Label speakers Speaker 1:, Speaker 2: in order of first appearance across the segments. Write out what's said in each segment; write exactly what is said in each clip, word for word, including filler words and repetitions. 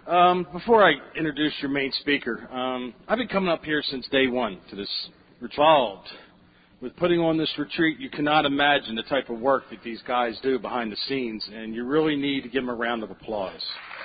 Speaker 1: Um, before I introduce your main speaker, um, I've been coming up here since day one to this involved with putting on this retreat. You cannot imagine the type of work that these guys do behind the scenes, and you really need to give them a round of applause.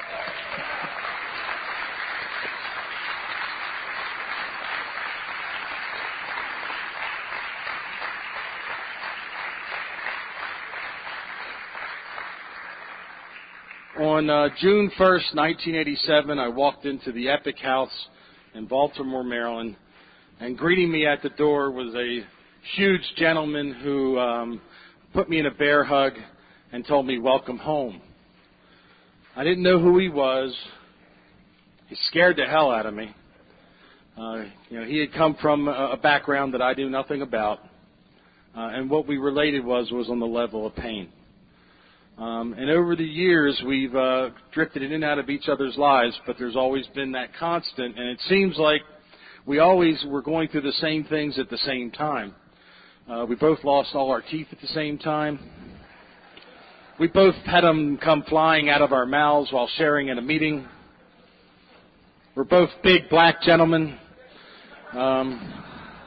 Speaker 1: On uh, June first, nineteen eighty-seven, I walked into the Epic House in Baltimore, Maryland, and greeting me at the door was a huge gentleman who um, put me in a bear hug and told me, "Welcome home." I didn't know who he was. He scared the hell out of me. Uh, you know, he had come from a, a background that I knew nothing about, uh, and what we related was was on the level of pain. Um, and over the years, we've uh, drifted in and out of each other's lives, but there's always been that constant, and it seems like we always were going through the same things at the same time. Uh, we both lost all our teeth at the same time. We both had them come flying out of our mouths while sharing in a meeting. We're both big black gentlemen. Um,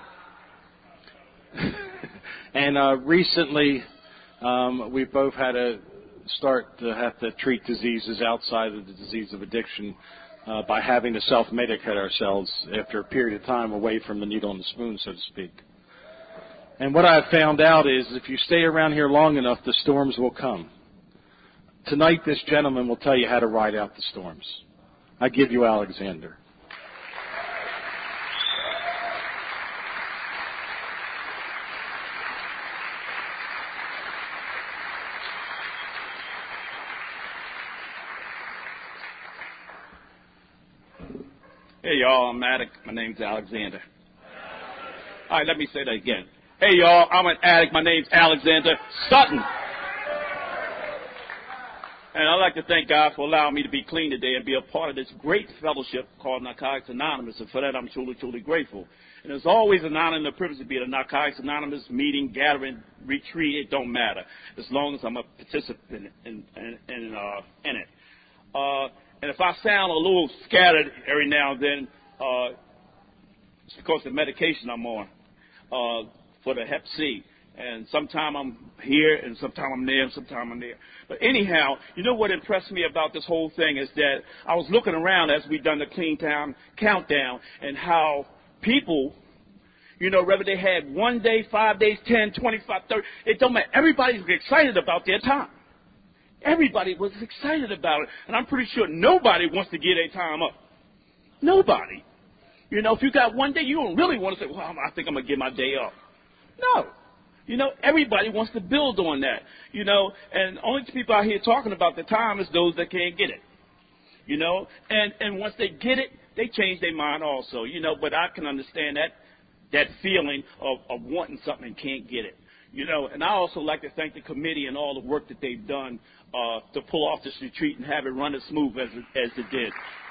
Speaker 1: and uh, recently, um, we both had a start to have to treat diseases outside of the disease of addiction uh, by having to self-medicate ourselves after a period of time away from the needle and the spoon, so to speak. And what I've found out is if you stay around here long enough, the storms will come. Tonight, this gentleman will tell you how to ride out the storms. I give you Alexander.
Speaker 2: Hey, y'all, I'm addict. My name's Alexander. All right, let me say that again. Hey, y'all, I'm an addict. My name's Alexander Sutton. And I'd like to thank God for allowing me to be clean today and be a part of this great fellowship called Narcotics Anonymous, and for that I'm truly, truly grateful. And it's always an honor and a privilege to be at a Narcotics Anonymous meeting, gathering, retreat. It don't matter, as long as I'm a participant in, in, in, uh, in it. Uh, And if I sound a little scattered every now and then, uh, it's because of the medication I'm on uh, for the Hep C. And sometimes I'm here, and sometimes I'm there, and sometimes I'm there. But anyhow, you know what impressed me about this whole thing is that I was looking around as we done the Clean Town Countdown, and how people, you know, whether they had one day, five days, ten, twenty-five, thirty, it don't matter. Everybody's excited about their time. Everybody was excited about it, and I'm pretty sure nobody wants to give their time up. Nobody. You know, if you got one day, you don't really want to say, well, I think I'm going to give my day up. No. You know, everybody wants to build on that, you know, and only people out here talking about the time is those that can't get it, you know, and, and once they get it, they change their mind also, you know, but I can understand that, that feeling of, of wanting something and can't get it. You know, and I also like to thank the committee and all the work that they've done uh, to pull off this retreat and have it run as smooth as it, as it did.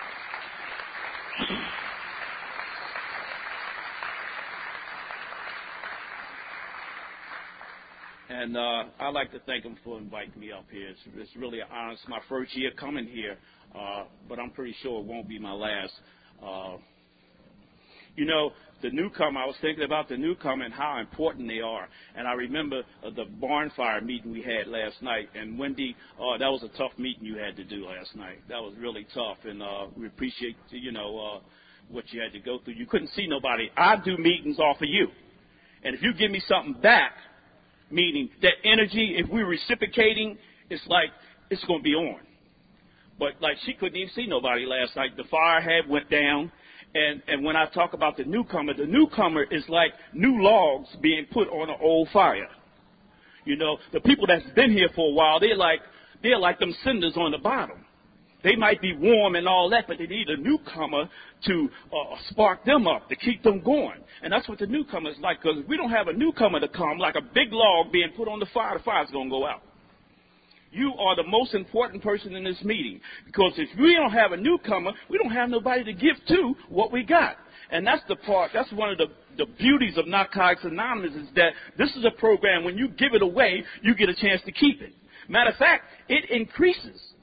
Speaker 2: And uh, I'd like to thank them for inviting me up here. It's, it's really an honor. It's my first year coming here, uh, but I'm pretty sure it won't be my last. Uh, you know, the newcomer, I was thinking about the newcomer and how important they are. And I remember uh, the barn fire meeting we had last night. And Wendy, uh, that was a tough meeting you had to do last night. That was really tough. And uh, we appreciate, you know, uh, what you had to go through. You couldn't see nobody. I do meetings off of you. And if you give me something back, meaning that energy, if we're reciprocating, it's like it's going to be on. But like she couldn't even see nobody last night. The fire had went down. And, and when I talk about the newcomer, the newcomer is like new logs being put on an old fire. You know, the people that's been here for a while, they're like, they're like them cinders on the bottom. They might be warm and all that, but they need a newcomer to uh, spark them up, to keep them going. And that's what the newcomer is like, because if we don't have a newcomer to come, like a big log being put on the fire, the fire's going to go out. You are the most important person in this meeting, because if we don't have a newcomer, we don't have nobody to give to what we got. And that's the part, that's one of the, the beauties of Narcotics Anonymous, is that this is a program, when you give it away, you get a chance to keep it. Matter of fact, it increases.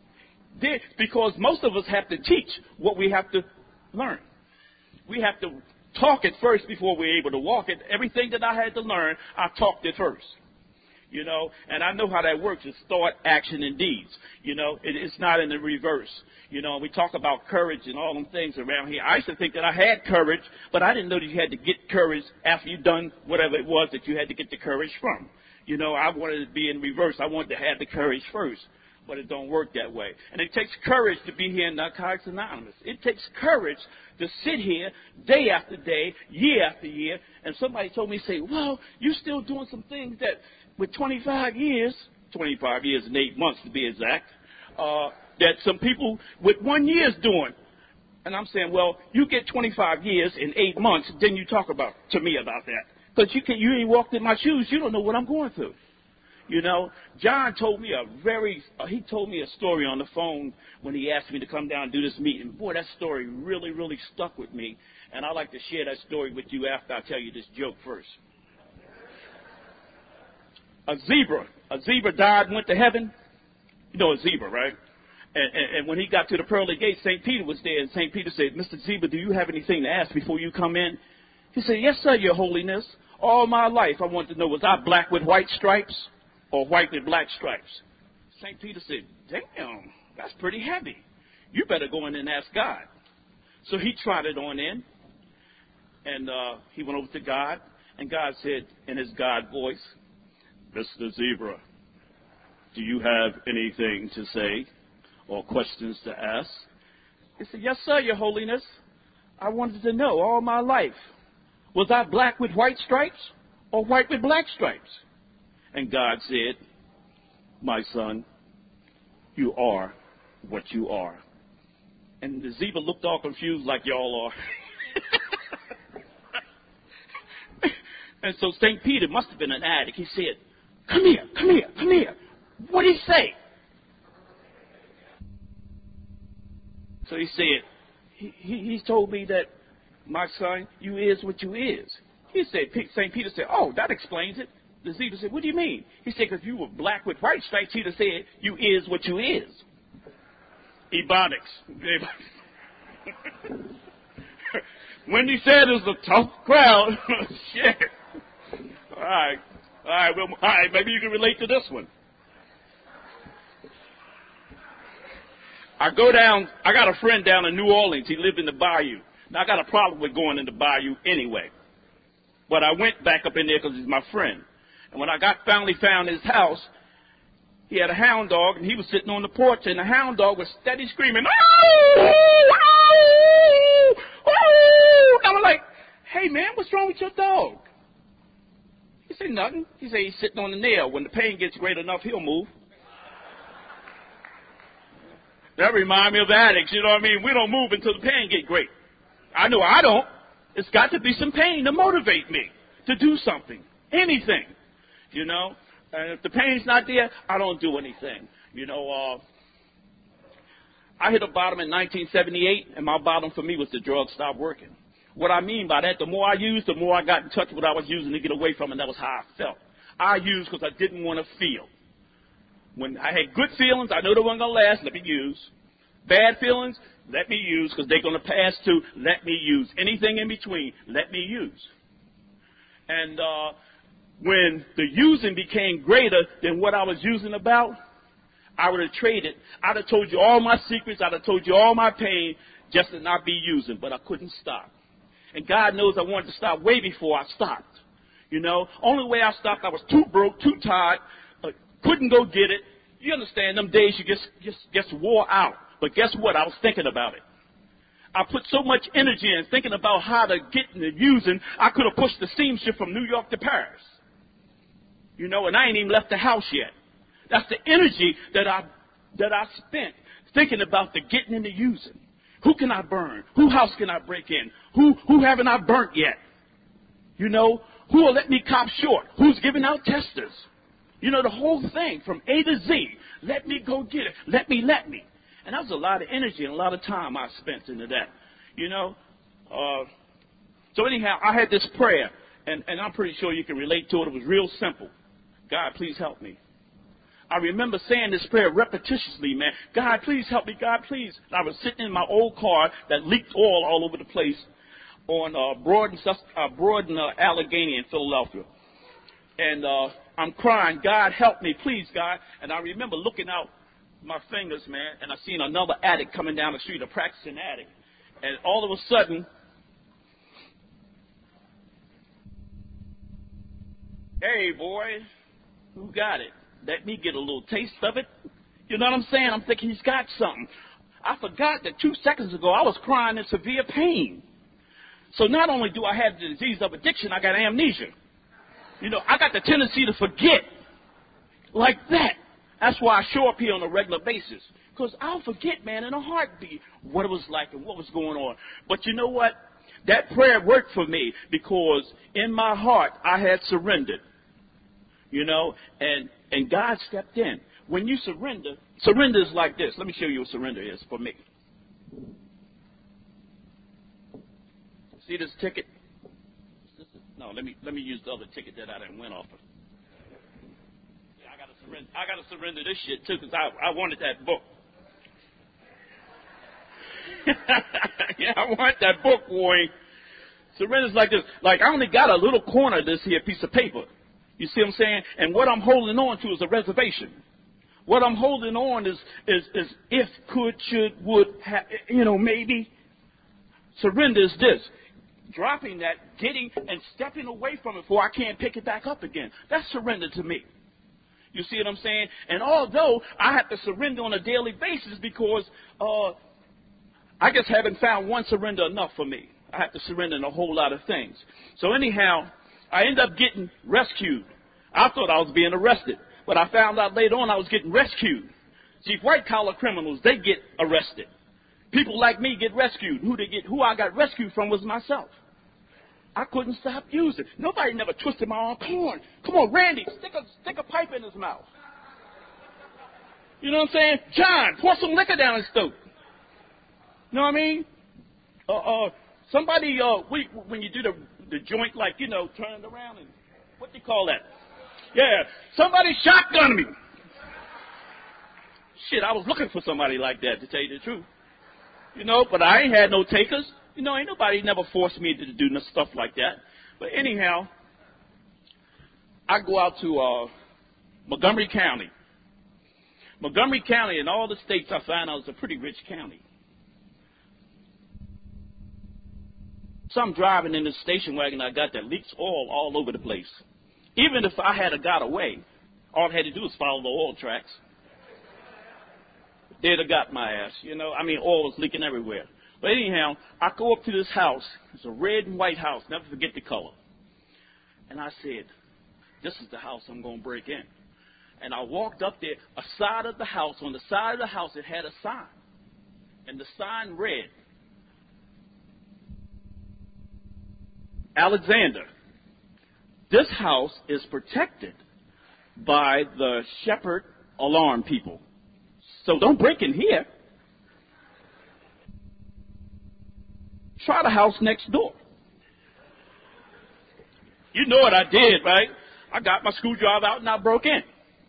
Speaker 2: There, because most of us have to teach what we have to learn. We have to talk it first before we're able to walk it. Everything that I had to learn, I talked it first. You know, and I know how that works. It's thought, action, and deeds. You know, it, it's not in the reverse. You know, we talk about courage and all them things around here. I used to think that I had courage, but I didn't know that you had to get courage after you've done whatever it was that you had to get the courage from. You know, I wanted to be in reverse. I wanted to have the courage first, but it don't work that way. And it takes courage to be here in Narcotics Anonymous. It takes courage to sit here day after day, year after year, and somebody told me, say, well, you're still doing some things that with twenty-five years, twenty-five years and eight months to be exact, uh, that some people with one year's doing. And I'm saying, well, you get twenty-five years and eight months, then you talk about to me about that. Because you, can, you ain't walked in my shoes. You don't know what I'm going through. You know, John told me a very, uh, he told me a story on the phone when he asked me to come down and do this meeting. Boy, that story really, really stuck with me. And I'd like to share that story with you after I tell you this joke first. A zebra, a zebra died and went to heaven. You know a zebra, right? And, and, and when he got to the pearly gate, Saint Peter was there, and Saint Peter said, Mister Zebra, do you have anything to ask before you come in? He said, yes, sir, your holiness. All my life I wanted to know, was I black with white stripes or white with black stripes? Saint Peter said, damn, that's pretty heavy. You better go in and ask God. So he trotted on in, and uh, he went over to God, and God said in his God voice, Mister Zebra, do you have anything to say or questions to ask? He said, yes, sir, your holiness. I wanted to know all my life, was I black with white stripes or white with black stripes? And God said, my son, you are what you are. And the zebra looked all confused like y'all are. And so Saint Peter must have been an addict. He said, come here, come here, come here. What did he say? So he said, he, he, he told me that, my son, you is what you is. He said, Saint Peter said, oh, that explains it. The zebra said, what do you mean? He said, because you were black with white stripes, he'd have said, you is what you is. Ebonics. When he said it was a tough crowd, shit. All right. All right, well, all right, maybe you can relate to this one. I go down, I got a friend down in New Orleans. He lived in the bayou. Now, I got a problem with going in the bayou anyway. But I went back up in there because he's my friend. And when I got finally found his house, he had a hound dog, and he was sitting on the porch, and the hound dog was steady screaming, oh, oh, oh. I was like, hey, man, what's wrong with your dog? He said, nothing. He said, he's sitting on the nail. When the pain gets great enough, he'll move. That reminds me of addicts, you know what I mean? We don't move until the pain gets great. I know I don't. It's got to be some pain to motivate me to do something, anything, you know. And if the pain's not there, I don't do anything. You know, uh, I hit a bottom in nineteen seventy-eight, and my bottom for me was the drugs stopped working. What I mean by that, the more I used, the more I got in touch with what I was using to get away from, and that was how I felt. I used because I didn't want to feel. When I had good feelings, I know they weren't going to last, let me use. Bad feelings, let me use, because they're going to pass too, let me use. Anything in between, let me use. And uh, when the using became greater than what I was using about, I would have traded. I'd have told you all my secrets. I'd have told you all my pain just to not be using, but I couldn't stop. And God knows I wanted to stop way before I stopped. You know, only way I stopped, I was too broke, too tired, uh, couldn't go get it. You understand, them days you just, just, just wore out. But guess what? I was thinking about it. I put so much energy in thinking about how to get into using, I could have pushed the steam ship from New York to Paris. You know, and I ain't even left the house yet. That's the energy that I that I spent thinking about the getting into using. Who can I burn? Who house can I break in? Who who haven't I burnt yet? You know, who will let me cop short? Who's giving out testers? You know, the whole thing from A to Z. Let me go get it. Let me, let me. And that was a lot of energy and a lot of time I spent into that. You know? Uh, so anyhow, I had this prayer, and, and I'm pretty sure you can relate to it. It was real simple. God, please help me. I remember saying this prayer repetitiously, man. God, please help me. God, please. And I was sitting in my old car that leaked oil all over the place on uh, Broad and, uh, Broad and uh, Allegheny in Philadelphia. And uh, I'm crying, God, help me, please, God. And I remember looking out my fingers, man, and I seen another addict coming down the street, a practicing addict. And all of a sudden, hey, boy, who got it? Let me get a little taste of it. You know what I'm saying? I'm thinking he's got something. I forgot that two seconds ago I was crying in severe pain. So not only do I have the disease of addiction, I got amnesia. You know, I got the tendency to forget like that. That's why I show up here on a regular basis. Because I'll forget, man, in a heartbeat what it was like and what was going on. But you know what? That prayer worked for me because in my heart I had surrendered. You know, and, and God stepped in. When you surrender, surrender is like this. Let me show you what surrender is for me. See this ticket? No, let me let me use the other ticket that I didn't win off of. Yeah, I gotta surrender. I gotta surrender this shit too, because I I wanted that book. Yeah, I want that book, boy. Surrender's like this. Like I only got a little corner of this here piece of paper. You see what I'm saying? And what I'm holding on to is a reservation. What I'm holding on is is is if, could, should, would, ha, you know, maybe. Surrender is this. Dropping that, getting and stepping away from it before I can't pick it back up again. That's surrender to me. You see what I'm saying? And although I have to surrender on a daily basis because uh, I just haven't found one surrender enough for me. I have to surrender in a whole lot of things. So anyhow, I end up getting rescued. I thought I was being arrested, but I found out later on I was getting rescued. See, white-collar criminals, they get arrested. People like me get rescued. Who they get? Who I got rescued from was myself. I couldn't stop using. Nobody never twisted my arm. Come on, come on, Randy, stick a stick a pipe in his mouth. You know what I'm saying? John, pour some liquor down his throat. You know what I mean? Uh, uh, somebody, uh, we, when you do the the joint, like, you know, turn around and, what do you call that? Yeah, somebody shotgunned me. Shit, I was looking for somebody like that, to tell you the truth. You know, but I ain't had no takers. You know, ain't nobody never forced me to do no stuff like that. But anyhow, I go out to uh, Montgomery County. Montgomery County, in all the states, I find out, is a pretty rich county. So I'm driving in this station wagon I got that leaks oil all over the place. Even if I had a got away, all I had to do was follow the oil tracks. They'd have got my ass, you know. I mean, oil was leaking everywhere. But anyhow, I go up to this house. It's a red and white house. Never forget the color. And I said, this is the house I'm going to break in. And I walked up there. A side of the house, on the side of the house, it had a sign. And the sign read, Alexander, this house is protected by the Shepherd Alarm people. So don't break in here. Try the house next door. You know what I did, right? I got my screwdriver out and I broke in.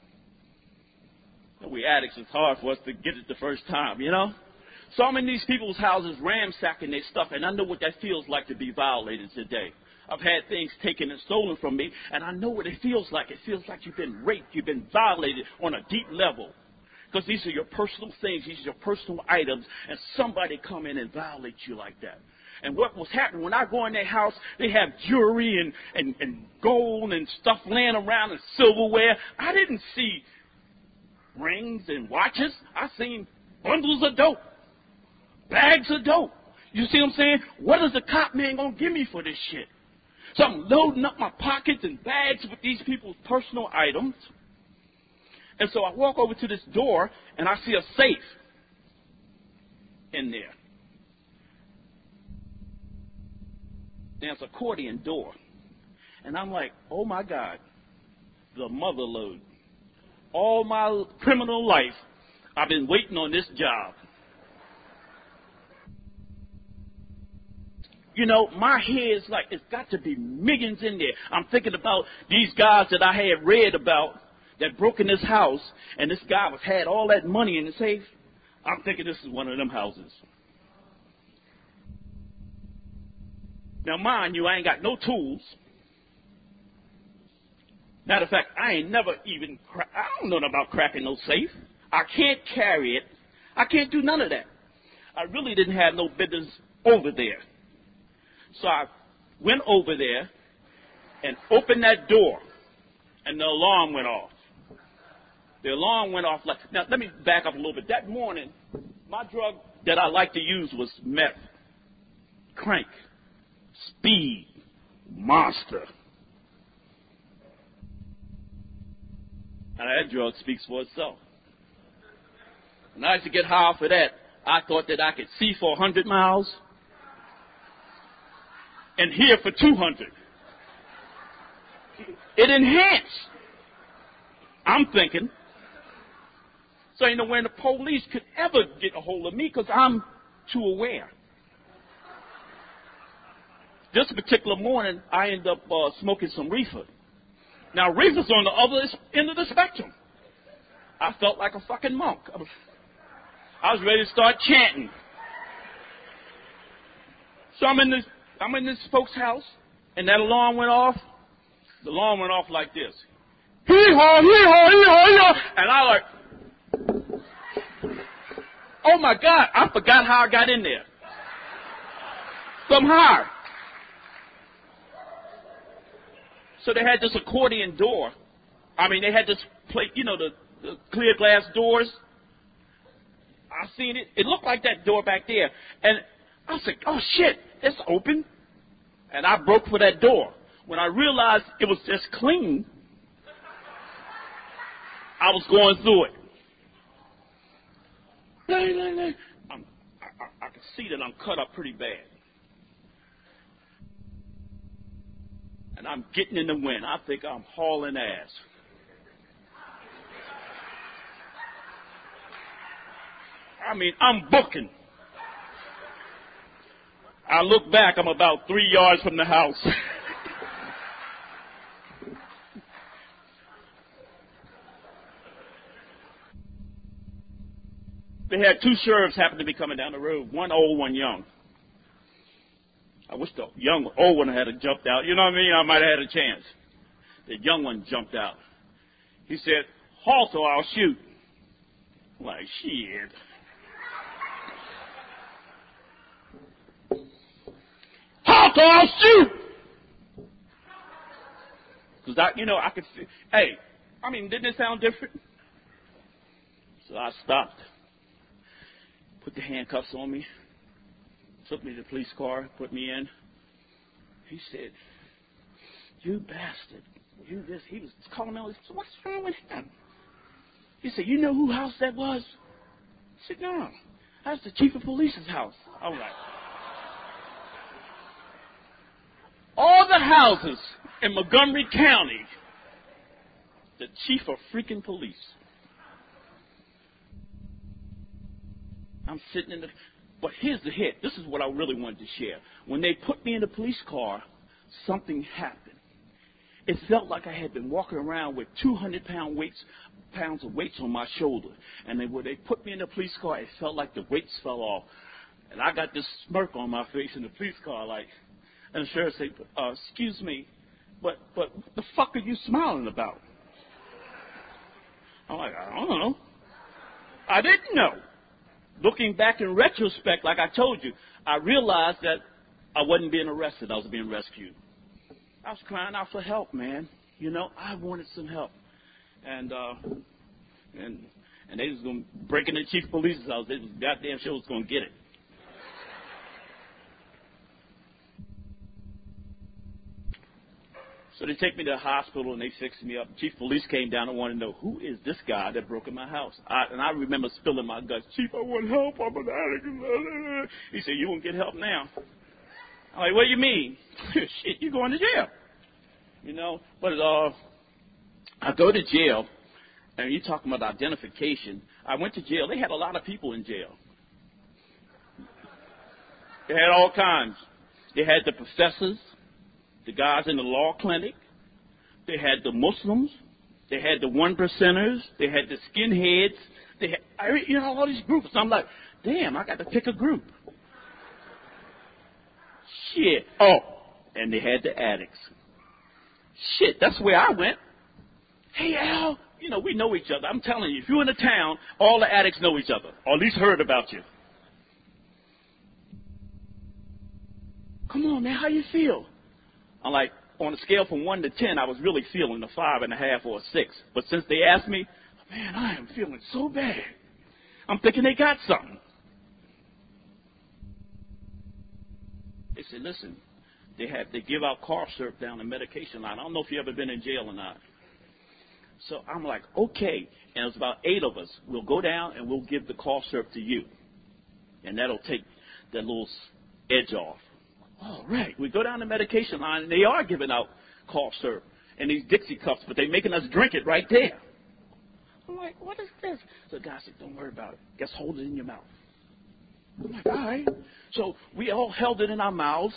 Speaker 2: We addicts, it's hard for us to get it the first time, you know? So I'm in these people's houses ransacking their stuff, and I know what that feels like to be violated today. I've had things taken and stolen from me, and I know what it feels like. It feels like you've been raped, you've been violated on a deep level. Because these are your personal things, these are your personal items, and somebody come in and violate you like that. And what was happening, when I go in their house, they have jewelry and, and, and gold and stuff laying around and silverware. I didn't see rings and watches. I seen bundles of dope, bags of dope. You see what I'm saying? What is the cop man going to give me for this shit? So I'm loading up my pockets and bags with these people's personal items. And so I walk over to this door, and I see a safe in there. There's an accordion door. And I'm like, oh, my God, the mother lode. All my criminal life, I've been waiting on this job. You know, my head's like, it's got to be millions in there. I'm thinking about these guys that I had read about that broke in this house, and this guy was had all that money in the safe. I'm thinking this is one of them houses. Now, mind you, I ain't got no tools. Matter of fact, I ain't never even, cra- I don't know nothing about cracking no safe. I can't carry it. I can't do none of that. I really didn't have no business over there. So I went over there and opened that door, and the alarm went off. The alarm went off like, now let me back up a little bit. That morning, my drug that I like to use was meth, crank, speed, monster. And that drug speaks for itself. When I used to get high off of that, I thought that I could see for one hundred miles and hear for two hundred. It enhanced. I'm thinking. So ain't no way the police could ever get a hold of me because I'm too aware. This particular morning, I ended up uh, smoking some reefer. Now, reefer's on the other end of the spectrum. I felt like a fucking monk. I was, I was ready to start chanting. So I'm in this, I'm in this folks' house, and that alarm went off. The alarm went off like this. Hee-haw, hee-haw, hee-haw, hee-haw. And I like, oh my God, I forgot how I got in there. Somehow. So they had this accordion door. I mean, they had this plate, you know, the, the clear glass doors. I seen it. It looked like that door back there. And I said, oh shit, it's open. And I broke for that door. When I realized it was just clean, I was going through it. I'm, I, I, I can see that I'm cut up pretty bad. And I'm getting in the wind. I think I'm hauling ass. I mean, I'm booking. I look back, I'm about three yards from the house. They had two sheriffs happen to be coming down the road, one old, one young. I wish the young, old one had jumped out. You know what I mean? I might have had a chance. The young one jumped out. He said, halt or I'll shoot. I'm like, shit. Halt or I'll shoot! Because, I, you know, I could see, hey, I mean, didn't it sound different? So I stopped. Put the handcuffs on me. Took me to the police car, put me in. He said, you bastard. You this. He was calling me. So what's wrong with him? He said, you know whose house that was? I said, no. That's the chief of police's house. I was like, all the houses in Montgomery County, the chief of freaking police. I'm sitting in the... But here's the hit. This is what I really wanted to share. When they put me in the police car, something happened. It felt like I had been walking around with two hundred pound weights, pounds of weights on my shoulder. And they, when they put me in the police car, it felt like the weights fell off. And I got this smirk on my face in the police car, like, and the sheriff said, uh, excuse me, but, but what the fuck are you smiling about? I'm like, I don't know. I didn't know. Looking back in retrospect, like I told you, I realized that I wasn't being arrested. I was being rescued. I was crying out for help, man. You know, I wanted some help. And uh, and and they was going to break into the chief of police's house. They was goddamn sure was going to get it. So they take me to the hospital, and they fixed me up. Chief of police came down and wanted to know, who is this guy that broke in my house? I, and I remember spilling my guts. Chief, I want help. I'm an addict. He said, you won't get help now. I'm like, what do you mean? Shit, you're going to jail. You know, but uh, I go to jail, and you're talking about identification. I went to jail. They had a lot of people in jail. They had all kinds. They had the professors, the guys in the law clinic. They had the Muslims. They had the one percenters. They had the skinheads. They had, I, you know, all these groups. I'm like, damn, I got to pick a group. Shit. Oh, and they had the addicts. Shit, that's where I went. Hey, Al, you know, we know each other. I'm telling you, if you're in the town, all the addicts know each other, or at least heard about you. Come on, man, how you feel? I'm like, on a scale from one to ten, I was really feeling a five and a half or a six. But since they asked me, man, I am feeling so bad. I'm thinking they got something. They said, listen, they have they give out cough syrup down the medication line. I don't know if you've ever been in jail or not. So I'm like, okay. And it's about eight of us. We'll go down and we'll give the cough syrup to you. And that'll take that little edge off. All right. We go down the medication line, and they are giving out cough syrup and these Dixie cups, but they're making us drink it right there. I'm like, what is this? So the guy said, don't worry about it. Just hold it in your mouth. I'm like, all right. So we all held it in our mouths,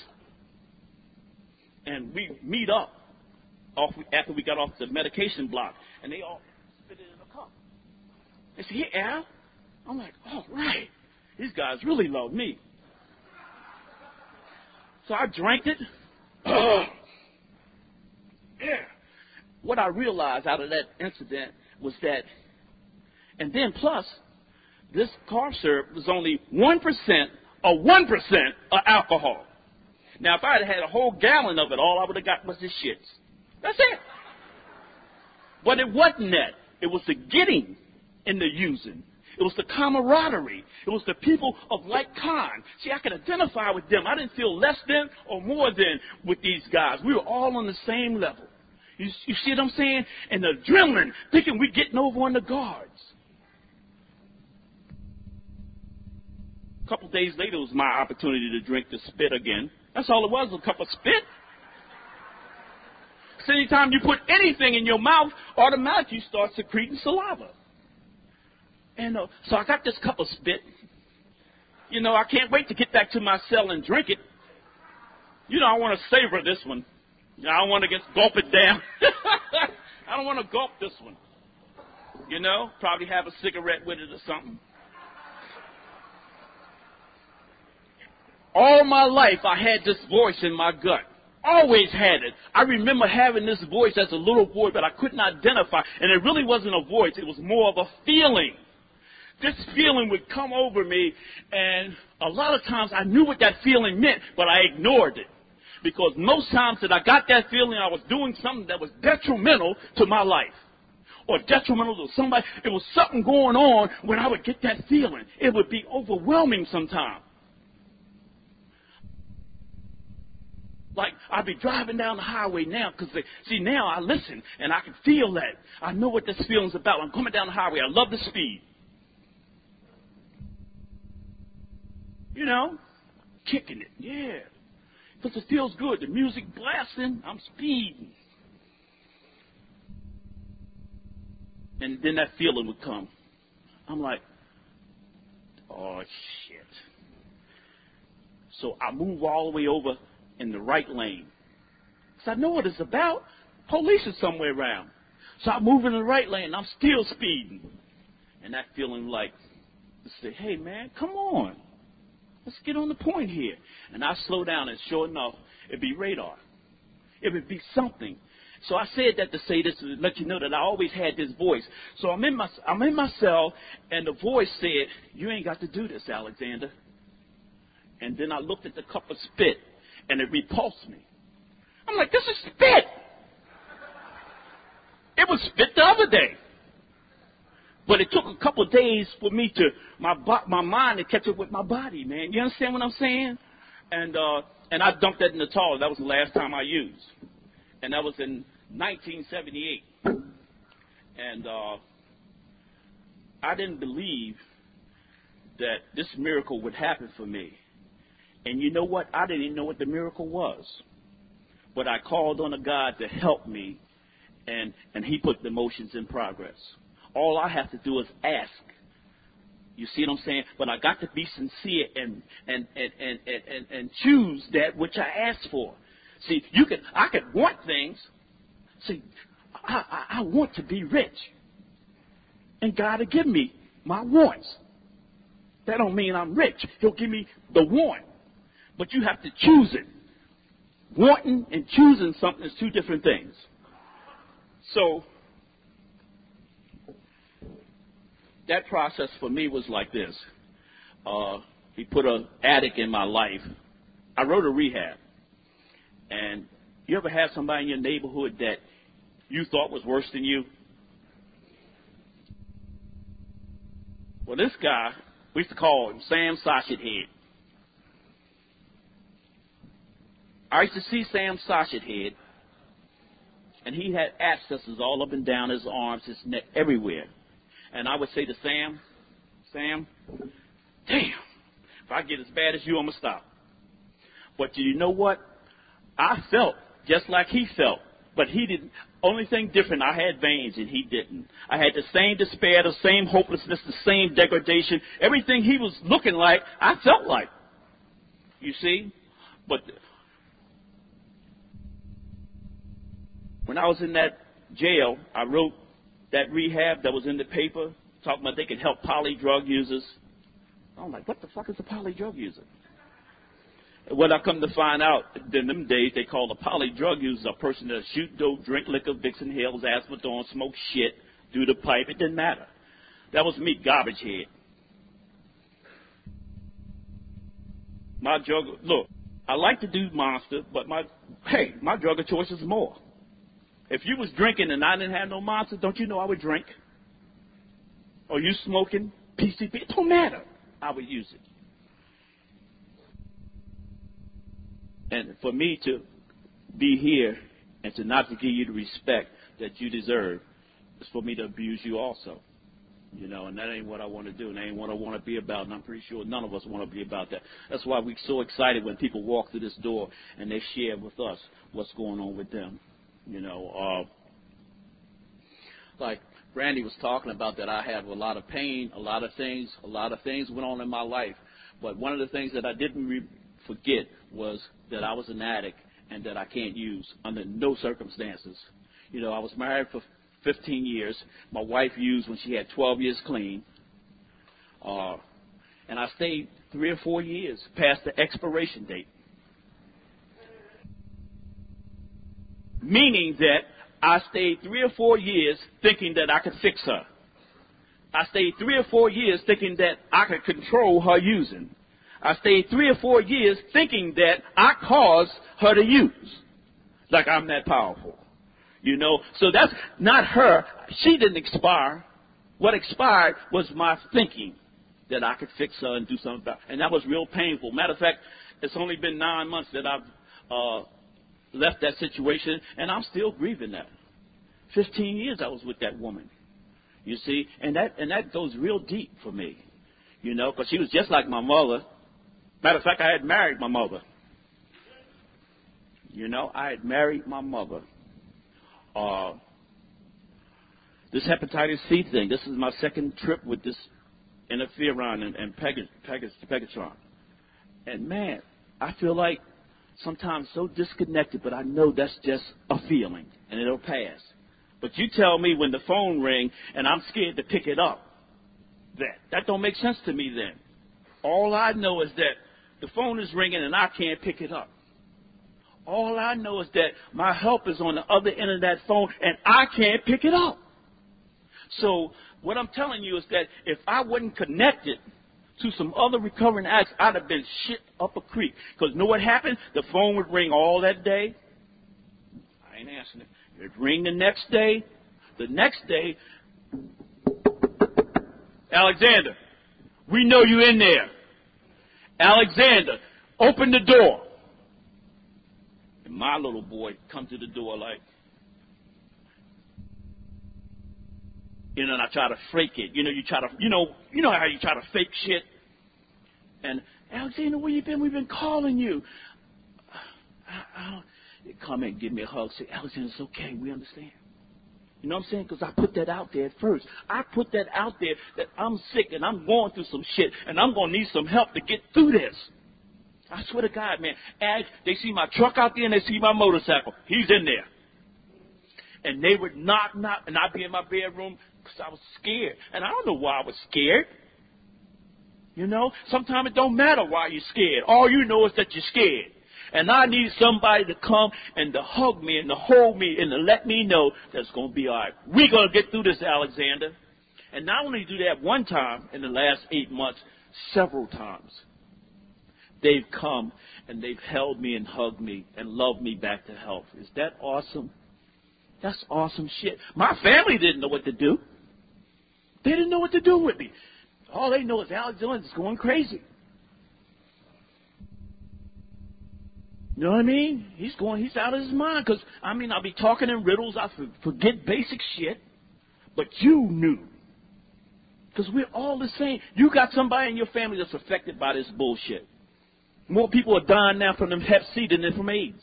Speaker 2: and we meet up off, after we got off the medication block, and they all spit it in a cup. They said, here, Al. I'm like, all right. These guys really love me. So I drank it. Oh, yeah. What I realized out of that incident was that, and then plus, this cough syrup was only one percent or one percent of alcohol. Now, if I had had a whole gallon of it, all I would have got was the shits. That's it. But it wasn't that. It was the getting and the using. It was the camaraderie. It was the people of like kind. See, I could identify with them. I didn't feel less than or more than with these guys. We were all on the same level. You, you see what I'm saying? And the adrenaline, thinking we're getting over on the guards. A couple days later, it was my opportunity to drink the spit again. That's all it was, a cup of spit. So anytime you put anything in your mouth, automatically you start secreting saliva. And uh, so I got this cup of spit. You know, I can't wait to get back to my cell and drink it. You know, I want to savor this one. You know, I don't want to just gulp it down. I don't want to gulp this one. You know, probably have a cigarette with it or something. All my life, I had this voice in my gut. Always had it. I remember having this voice as a little boy, but I couldn't identify. And it really wasn't a voice. It was more of a feeling. This feeling would come over me, and a lot of times I knew what that feeling meant, but I ignored it. Because most times that I got that feeling, I was doing something that was detrimental to my life. Or detrimental to somebody. It was something going on when I would get that feeling. It would be overwhelming sometimes. Like, I'd be driving down the highway now, because, see, now I listen, and I can feel that. I know what this feeling's about. I'm coming down the highway. I love the speed. You know, kicking it, yeah. Because it feels good. The music blasting, I'm speeding. And then that feeling would come. I'm like, oh, shit. So I move all the way over in the right lane. Because I know what it's about. Police is somewhere around. So I move in the right lane, and I'm still speeding. And that feeling like, say, hey, man, come on. Let's get on the point here. And I slow down, and sure enough, it'd be radar. It would be something. So I said that to say this, to let you know that I always had this voice. So I'm in my, I'm in my cell, and the voice said, you ain't got to do this, Alexander. And then I looked at the cup of spit, and it repulsed me. I'm like, this is spit. It was spit the other day. But it took a couple of days for me to, my my mind to catch up with my body, man. You understand what I'm saying? And uh, and I dumped that in the toilet. That was the last time I used. And that was in nineteen seventy-eight. And uh, I didn't believe that this miracle would happen for me. And you know what? I didn't even know what the miracle was. But I called on a God to help me, and, and he put the motions in progress. All I have to do is ask. You see what I'm saying? But I got to be sincere and and and and and, and choose that which I asked for. See, you can I could want things. See, I, I, I want to be rich. And God will give me my wants. That don't mean I'm rich. He'll give me the want. But you have to choose it. Wanting and choosing something is two different things. So that process for me was like this. Uh, he put an addict in my life. I wrote a rehab. And you ever have somebody in your neighborhood that you thought was worse than you? Well, this guy, we used to call him Sam Sausage Head. I used to see Sam Sausage Head, and he had abscesses all up and down his arms, his neck, everywhere. And I would say to Sam, Sam, damn, if I get as bad as you, I'm going to stop. But do you know what? I felt just like he felt, but he didn't. Only thing different, I had veins and he didn't. I had the same despair, the same hopelessness, the same degradation. Everything he was looking like, I felt like. You see? But when I was in that jail, I wrote that rehab that was in the paper, talking about they could help poly drug users. I'm like, what the fuck is a poly drug user? What I come to find out, in them days, they called a poly drug user a person that shoot dope, drink liquor, Vixen Hills, Asthma, smoke shit, do the pipe. It didn't matter. That was me, garbage head. My drug, look, I like to do Monster, but my, hey, my drug of choice is more. If you was drinking and I didn't have no Monster, don't you know I would drink? Or you smoking, P C P, it don't matter. I would use it. And for me to be here and to not to give you the respect that you deserve is for me to abuse you also. You know, and that ain't what I want to do, and that ain't what I want to be about, and I'm pretty sure none of us want to be about that. That's why we're so excited when people walk through this door and they share with us what's going on with them. You know, uh, like Randy was talking about that I have a lot of pain, a lot of things, a lot of things went on in my life. But one of the things that I didn't re- forget was that I was an addict and that I can't use under no circumstances. You know, I was married for fifteen years. My wife used when she had twelve years clean. Uh, and I stayed three or four years past the expiration date. Meaning that I stayed three or four years thinking that I could fix her. I stayed three or four years thinking that I could control her using. I stayed three or four years thinking that I caused her to use. Like I'm that powerful. You know, so that's not her. She didn't expire. What expired was my thinking that I could fix her and do something about it. And that was real painful. Matter of fact, it's only been nine months that I've uh, left that situation, and I'm still grieving that. Fifteen years I was with that woman. You see, and that and that goes real deep for me. You know, because she was just like my mother. Matter of fact, I had married my mother. You know, I had married my mother. Uh, this hepatitis C thing, this is my second trip with this interferon and, and Peg, Peg, Pegatron. And, man, I feel like sometimes so disconnected, but I know that's just a feeling, and it'll pass. But you tell me when the phone rings and I'm scared to pick it up, that, that don't make sense to me then. All I know is that the phone is ringing and I can't pick it up. All I know is that my help is on the other end of that phone and I can't pick it up. So what I'm telling you is that if I wasn't connected to some other recovering addicts, I'd have been shit up a creek. Because know what happened? The phone would ring all that day. I ain't answering it. It'd ring the next day. The next day, Alexander, we know you in there. Alexander, open the door. And my little boy come to the door like, you know, and I try to fake it. You know, you try to, you know, you know how you try to fake shit. And Alexander, where you been? We've been calling you. I, I don't, you come and give me a hug. Say, Alexander, it's okay. We understand. You know what I'm saying? Because I put that out there at first. I put that out there that I'm sick and I'm going through some shit and I'm going to need some help to get through this. I swear to God, man. And they see my truck out there and they see my motorcycle. He's in there. And they would knock, knock, and I'd be in my bedroom because I was scared. And I don't know why I was scared. You know, sometimes it don't matter why you're scared. All you know is that you're scared. And I need somebody to come and to hug me and to hold me and to let me know that it's going to be all right. We're going to get through this, Alexander. And not only do that one time in the last eight months, several times, they've come and they've held me and hugged me and loved me back to health. Is that awesome? That's awesome shit. My family didn't know what to do. They didn't know what to do with me. All they know is Alexander is going crazy. You know what I mean? He's going, he's out of his mind. Because, I mean, I'll be talking in riddles. I forget basic shit. But you knew. Because we're all the same. You got somebody in your family that's affected by this bullshit. More people are dying now from them hep C than from AIDS.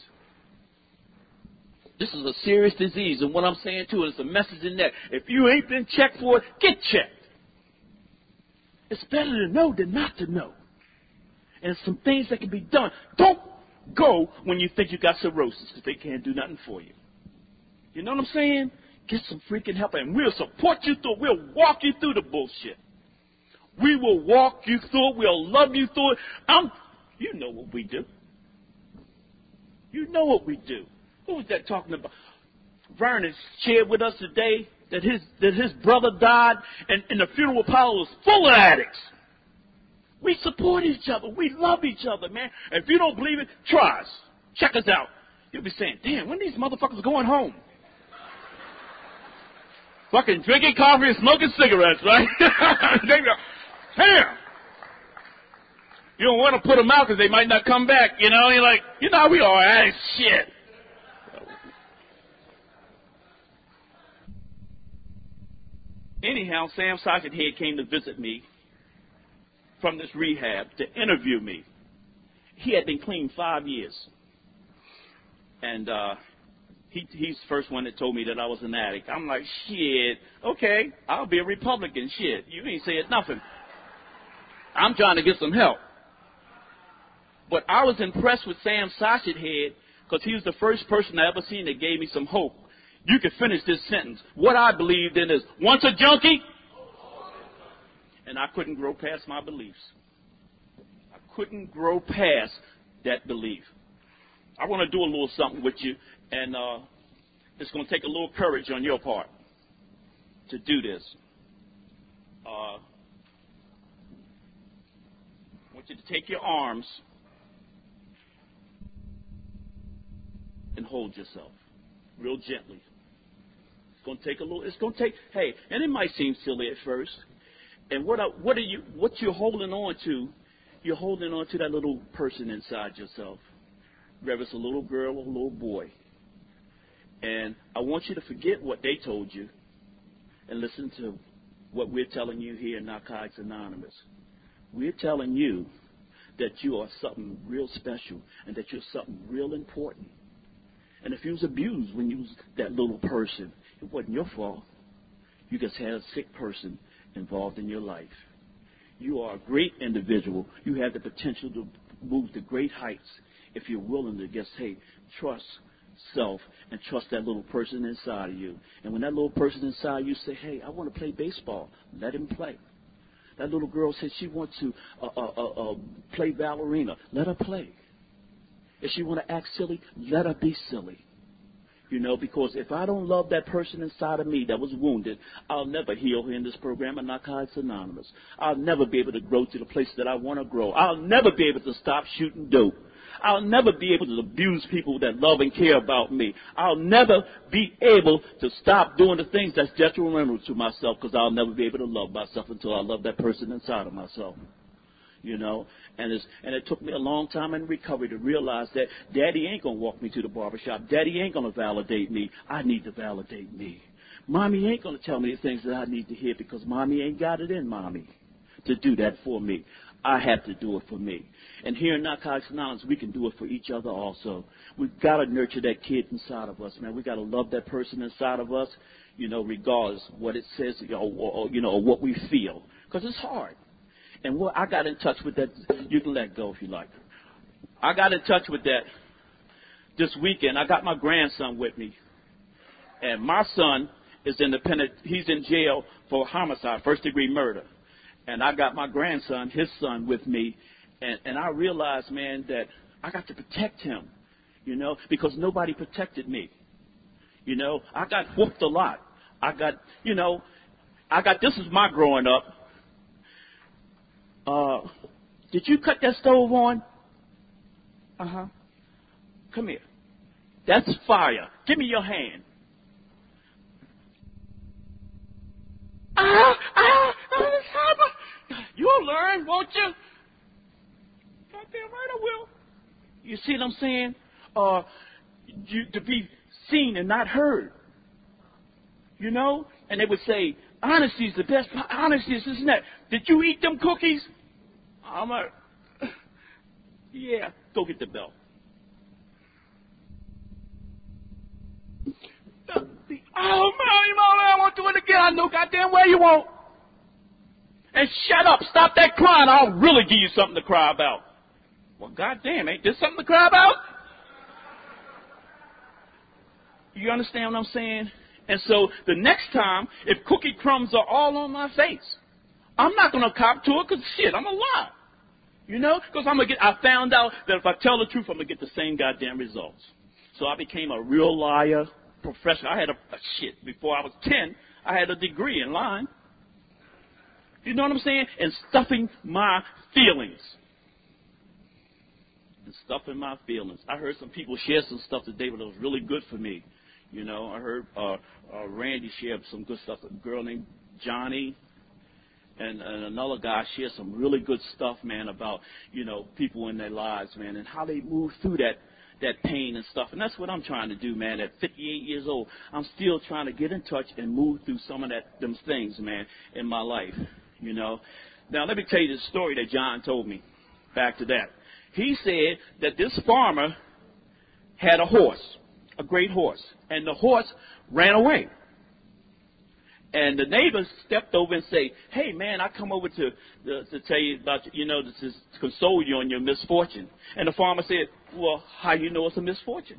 Speaker 2: This is a serious disease. And what I'm saying, too, is a message in there. If you ain't been checked for it, get checked. It's better to know than not to know. And some things that can be done. Don't go when you think you got cirrhosis because they can't do nothing for you. You know what I'm saying? Get some freaking help and we'll support you through it. We'll walk you through the bullshit. We will walk you through it. We'll love you through it. I'm, you know what we do. You know what we do. Who was that talking about? Vernon shared with us today that his that his brother died and, and the funeral parlor was full of addicts. We support each other. We love each other, man. And if you don't believe it, try us. Check us out. You'll be saying, damn, when are these motherfuckers going home? Fucking drinking coffee and smoking cigarettes, right? Damn. You don't want to put them out because they might not come back, you know? You're like, you know, we all right, shit. Anyhow, Sam Sergeant Head came to visit me from this rehab to interview me. He had been clean five years. And uh, he, he's the first one that told me that I was an addict. I'm like, shit, okay, I'll be a Republican, shit. You ain't said nothing. I'm trying to get some help. But I was impressed with Sam Sergeant Head because he was the first person I ever seen that gave me some hope. You can finish this sentence. What I believed in is, once a junkie, and I couldn't grow past my beliefs. I couldn't grow past that belief. I want to do a little something with you, and uh, it's going to take a little courage on your part to do this. Uh, I want you to take your arms and hold yourself real gently. It's going to take a little, it's going to take, hey, and it might seem silly at first. And what, I, what are you, what you're holding on to, you're holding on to that little person inside yourself. Whether it's a little girl or a little boy. And I want you to forget what they told you and listen to what we're telling you here in Narcotics Anonymous. We're telling you that you are something real special and that you're something real important. And if you was abused when you was that little person, it wasn't your fault. You just had a sick person involved in your life. You are a great individual. You have the potential to move to great heights if you're willing to just, hey, trust self and trust that little person inside of you. And when that little person inside you say, hey, I want to play baseball, let him play. That little girl said she wants to uh, uh, uh, uh, play ballerina, let her play. If she want to act silly, let her be silly. You know, because if I don't love that person inside of me that was wounded, I'll never heal here in this program at Narcotics Anonymous. I'll never be able to grow to the place that I want to grow. I'll never be able to stop shooting dope. I'll never be able to abuse people that love and care about me. I'll never be able to stop doing the things that's detrimental to myself because I'll never be able to love myself until I love that person inside of myself. You know, and, it's, and it took me a long time in recovery to realize that Daddy ain't going to walk me to the barbershop. Daddy ain't going to validate me. I need to validate me. Mommy ain't going to tell me the things that I need to hear because Mommy ain't got it in Mommy to do that for me. I have to do it for me. And here in Narcotics Anonymous, we can do it for each other also. We've got to nurture that kid inside of us, man. We've got to love that person inside of us, you know, regardless of what it says or, or, or you know, or what we feel. Because it's hard. And what I got in touch with that, you can let go if you like. I got in touch with that this weekend. I got my grandson with me. And my son is in the penit- he's in jail for homicide, first degree murder. And I got my grandson, his son, with me. And, and I realized, man, that I got to protect him, you know, because nobody protected me. You know, I got whooped a lot. I got, you know, I got, this is my growing up. Uh, did you cut that stove on? Uh-huh. Come here. That's fire. Give me your hand. Ah, ah, you'll learn, won't you? Goddamn right I will. You see what I'm saying? Uh, you, to be seen and not heard. You know? And they would say, honesty is the best. Honesty is this and that. Did you eat them cookies? I'm like, yeah, go get the belt. Oh, man, I won't do it again. I know goddamn well you won't. And shut up. Stop that crying. I'll really give you something to cry about. Well, goddamn, ain't this something to cry about? You understand what I'm saying? And so the next time, if cookie crumbs are all on my face, I'm not going to cop to it because, shit, I'm a lie. You know? Because I'm gonna get. I found out that if I tell the truth, I'm going to get the same goddamn results. So I became a real liar. Professional. I had a, a shit before I was ten. I had a degree in lying. You know what I'm saying? And stuffing my feelings. And stuffing my feelings. I heard some people share some stuff today that was really good for me. You know, I heard uh, uh, Randy share some good stuff. A girl named Johnny and, and another guy share some really good stuff, man, about, you know, people in their lives, man, and how they move through that that pain and stuff. And that's what I'm trying to do, man. At fifty-eight years old, I'm still trying to get in touch and move through some of that them things, man, in my life, you know. Now, let me tell you the story that John told me. Back to that. He said that this farmer had a horse, a great horse, and the horse ran away. And the neighbors stepped over and say, hey, man, I come over to uh, to tell you about, you know, to, to console you on your misfortune. And the farmer said, well, how do you know it's a misfortune?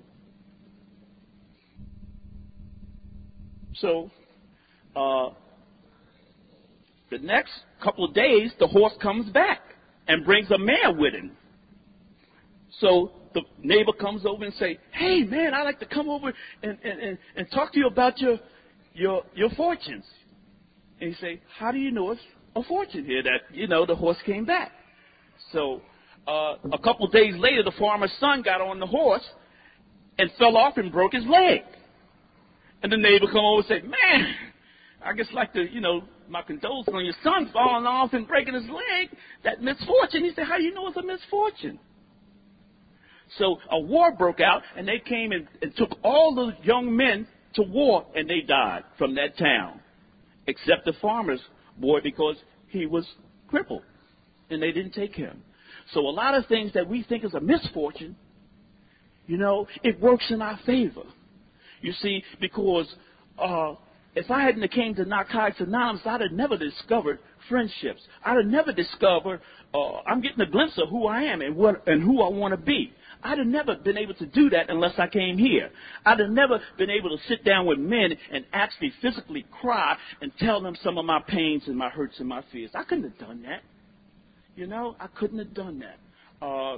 Speaker 2: So uh, the next couple of days, the horse comes back and brings a mare with him. So the neighbor comes over and say, hey, man, I'd like to come over and, and, and, and talk to you about your your your fortunes. And he say, how do you know it's a fortune here that, you know, the horse came back? So uh, a couple of days later, the farmer's son got on the horse and fell off and broke his leg. And the neighbor come over and say, man, I just like to, you know, my condolences on your son falling off and breaking his leg, that misfortune. He said, how do you know it's a misfortune? So a war broke out, and they came and, and took all the young men to war, and they died from that town, except the farmer's boy, because he was crippled, and they didn't take him. So a lot of things that we think is a misfortune, you know, it works in our favor. You see, because uh, if I hadn't came to Narcotics Anonymous, I'd have never discovered friendships. I'd have never discovered, uh, I'm getting a glimpse of who I am and what and who I want to be. I'd have never been able to do that unless I came here. I'd have never been able to sit down with men and actually physically cry and tell them some of my pains and my hurts and my fears. I couldn't have done that. You know, I couldn't have done that. Uh,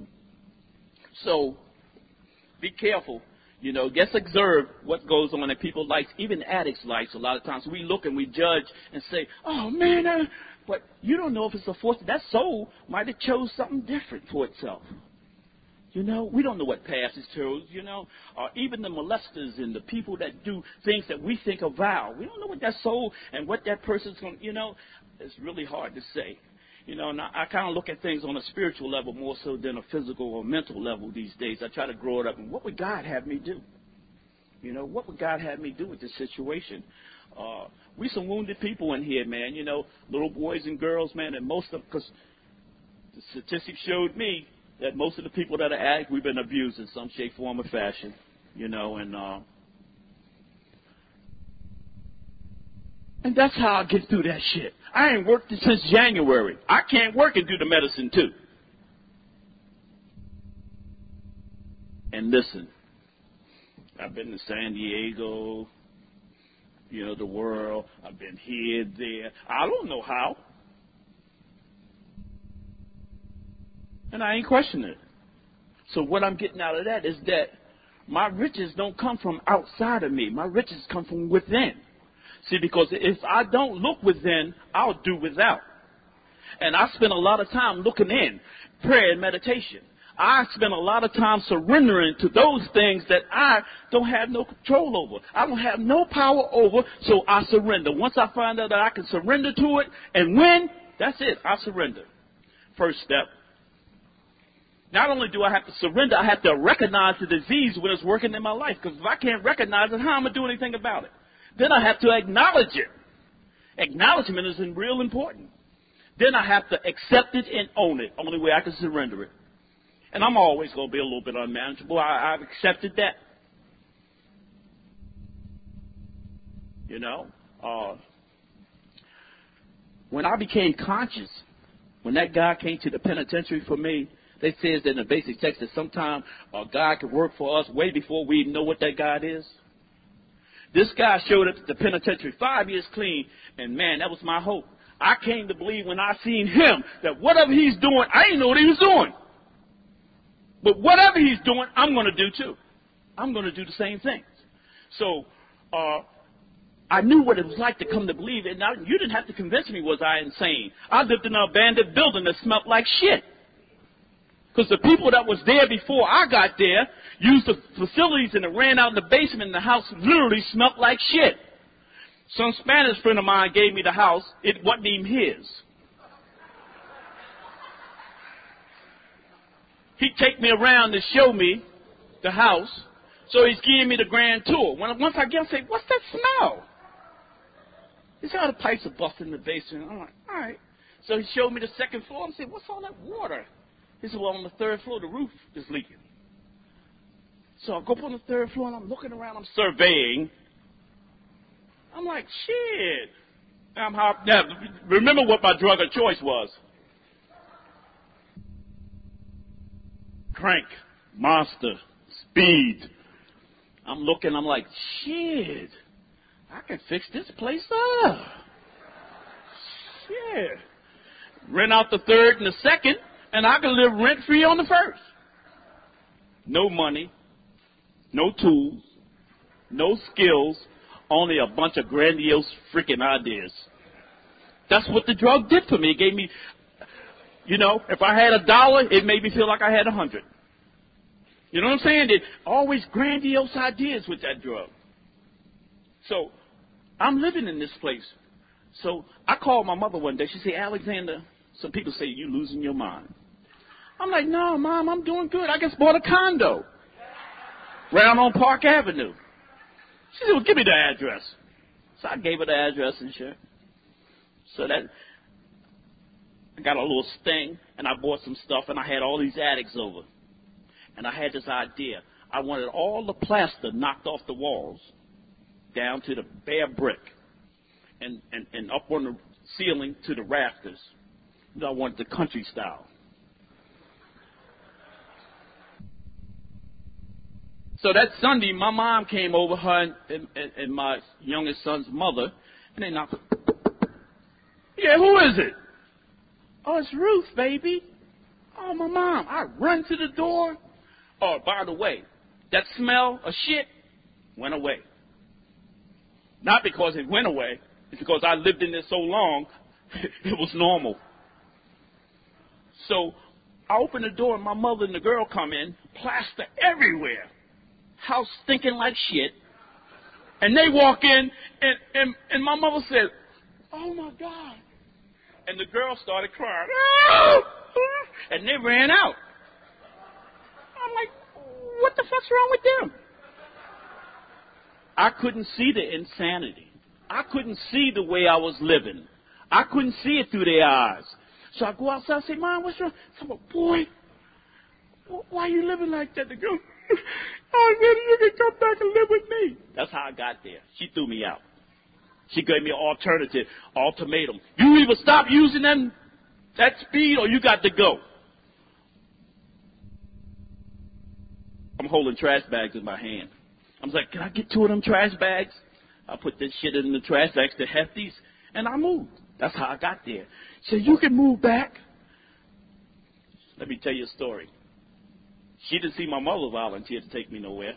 Speaker 2: so be careful. You know, just observe what goes on in people's lives, even addicts' lives. A lot of times we look and we judge and say, oh, man, uh, but you don't know if it's a fortune. That soul might have chose something different for itself. You know, we don't know what path it chose, you know. Or even the molesters and the people that do things that we think are vile. We don't know what that soul and what that person's going to, you know. It's really hard to say. You know, and I, I kind of look at things on a spiritual level more so than a physical or mental level these days. I try to grow it up. And what would God have me do? You know, what would God have me do with this situation? Uh, we some wounded people in here, man. You know, little boys and girls, man, and most of, because the statistics showed me that most of the people that are addicts, we've been abused in some shape, form, or fashion, you know, and uh, and that's how I get through that shit. I ain't worked since January. I can't work and do the medicine, too. And listen, I've been to San Diego, you know, the world. I've been here, there. I don't know how. And I ain't questioning it. So what I'm getting out of that is that my riches don't come from outside of me. My riches come from within. See, because if I don't look within, I'll do without. And I spend a lot of time looking in, prayer and meditation. I spend a lot of time surrendering to those things that I don't have no control over. I don't have no power over, so I surrender. Once I find out that I can surrender to it and win, that's it. I surrender. First step. Not only do I have to surrender, I have to recognize the disease when it's working in my life. Because if I can't recognize it, how am I going to do anything about it? Then I have to acknowledge it. Acknowledgement is real important. Then I have to accept it and own it. Only way I can surrender it. And I'm always going to be a little bit unmanageable. I, I've accepted that. You know, uh, when I became conscious, when that guy came to the penitentiary for me, they says that in the basic text that sometimes uh, God can work for us way before we even know what that God is. This guy showed up at the penitentiary five years clean, and man, that was my hope. I came to believe when I seen him that whatever he's doing, I didn't know what he was doing. But whatever he's doing, I'm going to do too. I'm going to do the same things. So uh, I knew what it was like to come to believe it. Now, you didn't have to convince me was I insane. I lived in an abandoned building that smelled like shit. Because the people that was there before I got there used the facilities and it ran out in the basement and the house literally smelled like shit. Some Spanish friend of mine gave me the house. It wasn't even his. He'd take me around to show me the house. So he's giving me the grand tour. When, once I get him, I say, what's that smell? He said, oh, the pipes are busted in the basement. I'm like, all right. So he showed me the second floor and said, what's all that water? He said, well, on the third floor, the roof is leaking. So I go up on the third floor, and I'm looking around. I'm surveying. I'm like, shit. I'm hop- now, remember what my drug of choice was. Crank, Monster, Speed. I'm looking. I'm like, shit. I can fix this place up. Shit. Rent out the third and the second. And I can live rent-free on the first. No money, no tools, no skills, only a bunch of grandiose freaking ideas. That's what the drug did for me. It gave me, you know, if I had a dollar, it made me feel like I had a hundred. You know what I'm saying? It always grandiose ideas with that drug. So I'm living in this place. So I called my mother one day. She said, Alexander, some people say you're losing your mind. I'm like, no, Mom, I'm doing good. I just bought a condo round on Park Avenue. She said, well, give me the address. So I gave her the address and shit. So that I got a little sting, and I bought some stuff, and I had all these addicts over. And I had this idea. I wanted all the plaster knocked off the walls down to the bare brick and, and, and up on the ceiling to the rafters. I wanted the country style. So that Sunday, my mom came over, her and, and, and my youngest son's mother, and they knocked. Yeah, who is it? Oh, it's Ruth, baby. Oh, my mom. I run to the door. Oh, by the way, that smell of shit went away. Not because it went away. It's because I lived in there so long, it was normal. So I open the door, and my mother and the girl come in, plaster everywhere. House stinking like shit. And they walk in, and, and, and my mother said, oh, my God. And the girl started crying. And they ran out. I'm like, what the fuck's wrong with them? I couldn't see the insanity. I couldn't see the way I was living. I couldn't see it through their eyes. So I go outside and say, Mom, what's wrong? I said, boy, why are you living like that? The girl, oh, man, you can come back and live with me. That's how I got there. She threw me out. She gave me an alternative, ultimatum. You either stop using them, that speed, or you got to go. I'm holding trash bags in my hand. I was like, can I get two of them trash bags? I put this shit in the trash bags, the hefties, and I moved. That's how I got there. She said, you can move back. Let me tell you a story. She didn't see my mother volunteer to take me nowhere.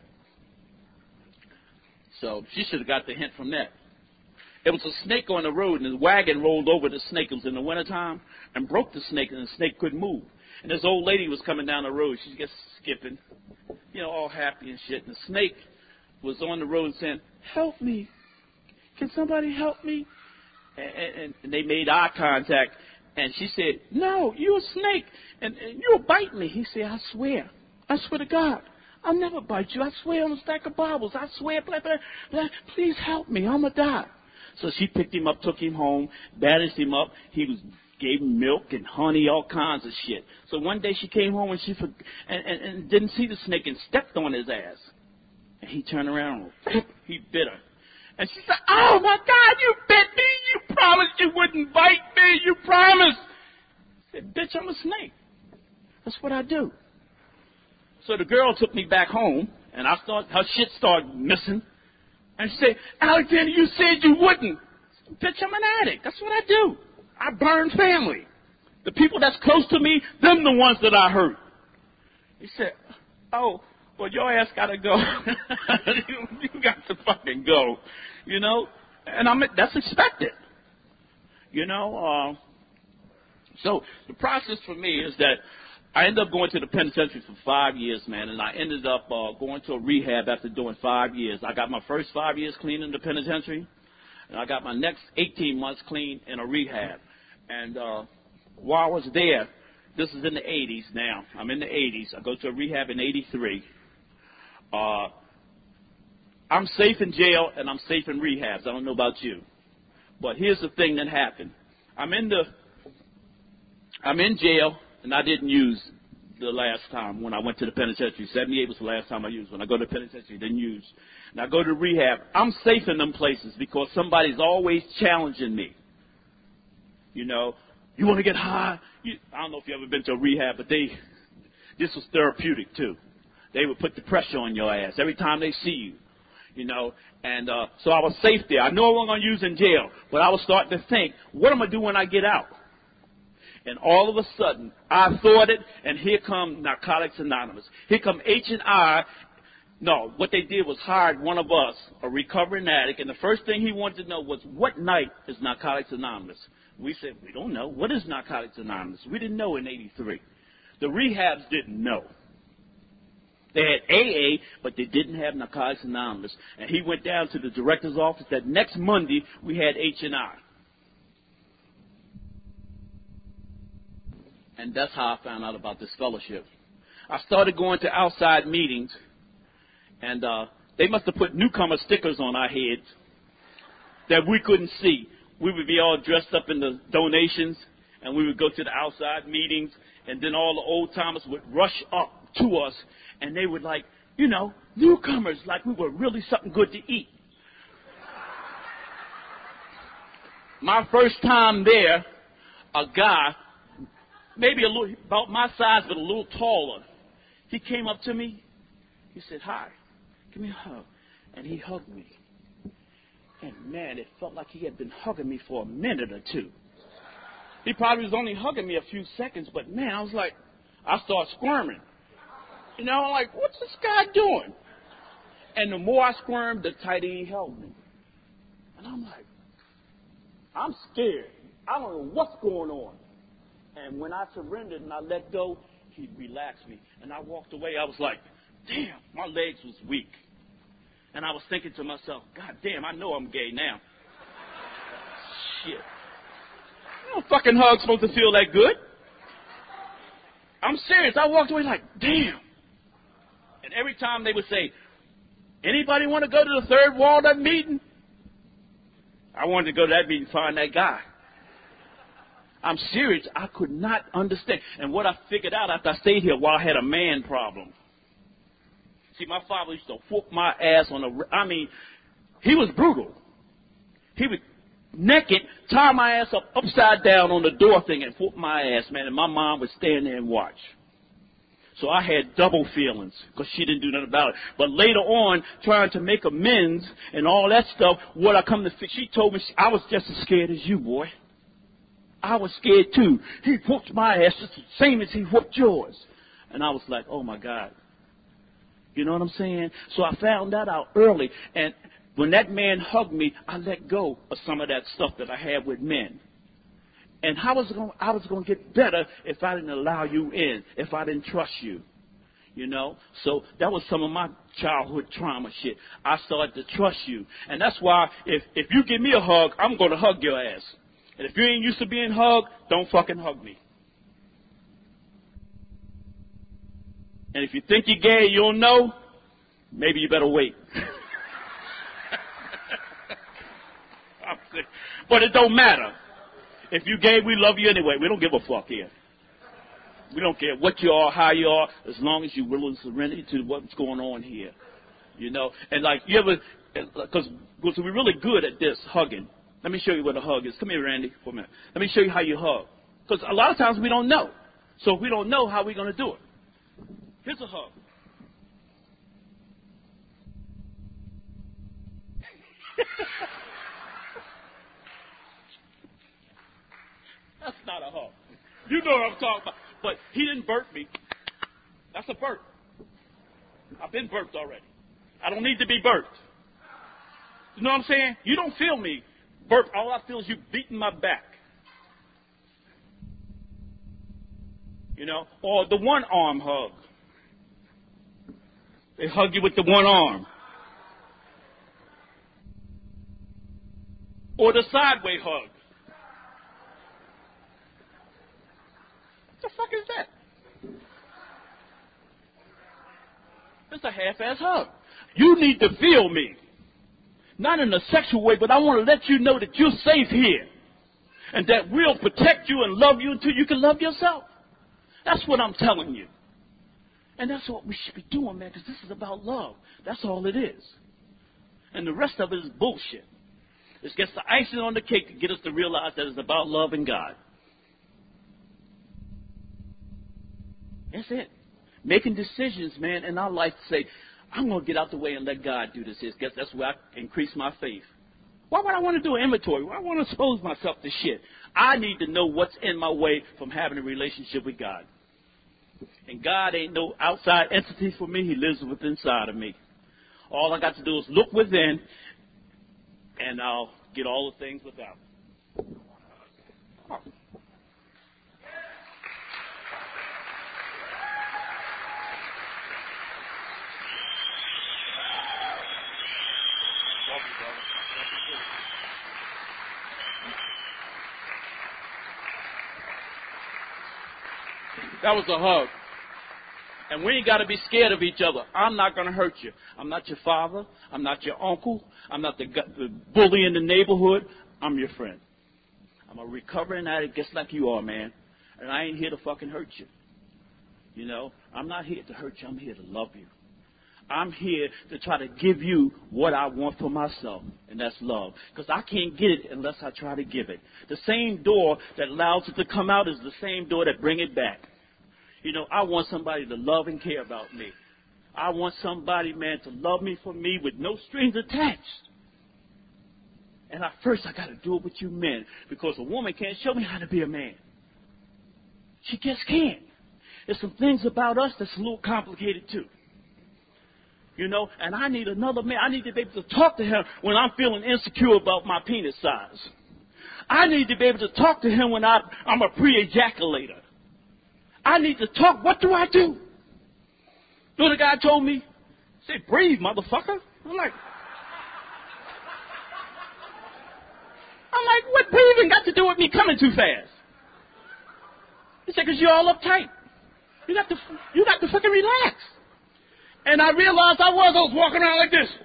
Speaker 2: So she should have got the hint from that. It was a snake on the road, and the wagon rolled over the snake. It was in the wintertime, and broke the snake, and the snake couldn't move. And this old lady was coming down the road. She gets skipping, you know, all happy and shit. And the snake was on the road saying, help me. Can somebody help me? And, and, and they made eye contact. And she said, no, you're a snake, and, and you'll bite me. He said, I swear. I swear to God. I'll never bite you. I swear on a stack of Bibles. I swear, blah, blah, blah. Please help me. I'm going to die. So she picked him up, took him home, bandaged him up. He was gave him milk and honey, all kinds of shit. So one day she came home and she for, and, and, and didn't see the snake and stepped on his ass. And he turned around. He bit her. And she said, oh, my God, you bit me. You promised you wouldn't bite me. You promised. I said, bitch, I'm a snake. That's what I do. So the girl took me back home, and I thought her shit started missing. And she said, Alexander, you said you wouldn't. I said, bitch, I'm an addict. That's what I do. I burn family. The people that's close to me, them the ones that I hurt. He said, oh, well, your ass got to go. you, you got to fucking go, you know. And I'm that's expected, you know. Uh, so the process for me is that I ended up going to the penitentiary for five years, man, and I ended up uh, going to a rehab after doing five years. I got my first five years clean in the penitentiary, and I got my next eighteen months clean in a rehab. And uh, while I was there, this is in the eighties now. I'm in the eighties. I go to a rehab in eighty-three. Uh, I'm safe in jail, and I'm safe in rehabs. I don't know about you. But here's the thing that happened. I'm in the, I'm in jail. And I didn't use the last time when I went to the penitentiary. seventy-eight was the last time I used. When I go to the penitentiary, didn't use. And I go to rehab. I'm safe in them places because somebody's always challenging me. You know, you want to get high? You, I don't know if you've ever been to a rehab, but they, this was therapeutic too. They would put the pressure on your ass every time they see you. You know, and uh, so I was safe there. I know I wasn't going to use in jail, but I was starting to think, what am I going to do when I get out? And all of a sudden, I thought it, and here come Narcotics Anonymous. Here come H and I. No, what they did was hired one of us, a recovering addict, and the first thing he wanted to know was, what night is Narcotics Anonymous? We said, we don't know. What is Narcotics Anonymous? We didn't know in eighty-three. The rehabs didn't know. They had A A, but they didn't have Narcotics Anonymous. And he went down to the director's office. That next Monday, we had H and I. And that's how I found out about this fellowship. I started going to outside meetings, and uh, they must have put newcomer stickers on our heads that we couldn't see. We would be all dressed up in the donations, and we would go to the outside meetings, and then all the old-timers would rush up to us, and they would like, you know, newcomers, like we were really something good to eat. My first time there, a guy, maybe a little, about my size, but a little taller. He came up to me. He said, hi, give me a hug. And he hugged me. And, man, it felt like he had been hugging me for a minute or two. He probably was only hugging me a few seconds, but, man, I was like, I started squirming. You know, I'm like, what's this guy doing? And the more I squirmed, the tighter he held me. And I'm like, I'm scared. I don't know what's going on. And when I surrendered and I let go, he relaxed me. And I walked away. I was like, damn, my legs was weak. And I was thinking to myself, God damn, I know I'm gay now. Shit. No fucking hug's supposed to feel that good. I'm serious. I walked away like, damn. And every time they would say, anybody want to go to the third Walnut meeting? I wanted to go to that meeting and find that guy. I'm serious. I could not understand. And what I figured out after I stayed here, while I had a man problem. See, my father used to whoop my ass on the, I mean, he was brutal. He would naked, tie my ass up upside down on the door thing and whoop my ass, man. And my mom would stand there and watch. So I had double feelings because she didn't do nothing about it. But later on, trying to make amends and all that stuff, what I come to think, she told me she, I was just as scared as you, boy. I was scared too. He whooped my ass just the same as he whooped yours. And I was like, oh my God. You know what I'm saying? So I found that out early. And when that man hugged me, I let go of some of that stuff that I had with men. And how was it going, I was going to get better if I didn't allow you in, if I didn't trust you. You know? So that was some of my childhood trauma shit. I started to trust you. And that's why if, if you give me a hug, I'm going to hug your ass. And if you ain't used to being hugged, don't fucking hug me. And if you think you're gay, you don't know, maybe you better wait. But it don't matter. If you gay, we love you anyway. We don't give a fuck here. We don't care what you are, how you are, as long as you're willing to surrender to what's going on here. You know? And like, you ever, because we're really good at this, hugging. Let me show you what a hug is. Come here, Randy, for a minute. Let me show you how you hug. Because a lot of times we don't know. So if we don't know, how are we going to do it? Here's a hug. That's not a hug. You know what I'm talking about. But he didn't burp me. That's a burp. I've been burped already. I don't need to be burped. You know what I'm saying? You don't feel me burp. All I feel is you beating my back. You know? Or the one arm hug. They hug you with the one arm. Or the sideways hug. What the fuck is that? It's a half-ass hug. You need to feel me. Not in a sexual way, but I want to let you know that you're safe here. And that we'll protect you and love you until you can love yourself. That's what I'm telling you. And that's what we should be doing, man, because this is about love. That's all it is. And the rest of it is bullshit. It's just the icing on the cake to get us to realize that it's about love and God. That's it. Making decisions, man, in our life to say, I'm going to get out the way and let God do this. Guess that's where I increase my faith. Why would I want to do an inventory? Why would I want to expose myself to shit? I need to know what's in my way from having a relationship with God. And God ain't no outside entity for me. He lives within inside of me. All I got to do is look within, and I'll get all the things without. Oh. That was a hug. And we ain't got to be scared of each other. I'm not going to hurt you. I'm not your father. I'm not your uncle. I'm not the, the bully in the neighborhood. I'm your friend. I'm a recovering addict just like you are, man. And I ain't here to fucking hurt you. You know, I'm not here to hurt you. I'm here to love you. I'm here to try to give you what I want for myself, and that's love. Because I can't get it unless I try to give it. The same door that allows it to come out is the same door that brings it back. You know, I want somebody to love and care about me. I want somebody, man, to love me for me with no strings attached. And at first, I got to do it with you men, because a woman can't show me how to be a man. She just can't. There's some things about us that's a little complicated, too. You know, and I need another man. I need to be able to talk to him when I'm feeling insecure about my penis size. I need to be able to talk to him when I, I'm a pre-ejaculator. I need to talk. What do I do? You know what the guy told me? He said, breathe, motherfucker. I'm like, I'm like, what breathing got to do with me coming too fast? He said, because you're all uptight. You got to, you got to fucking relax. And I realized I was. I was walking around like this.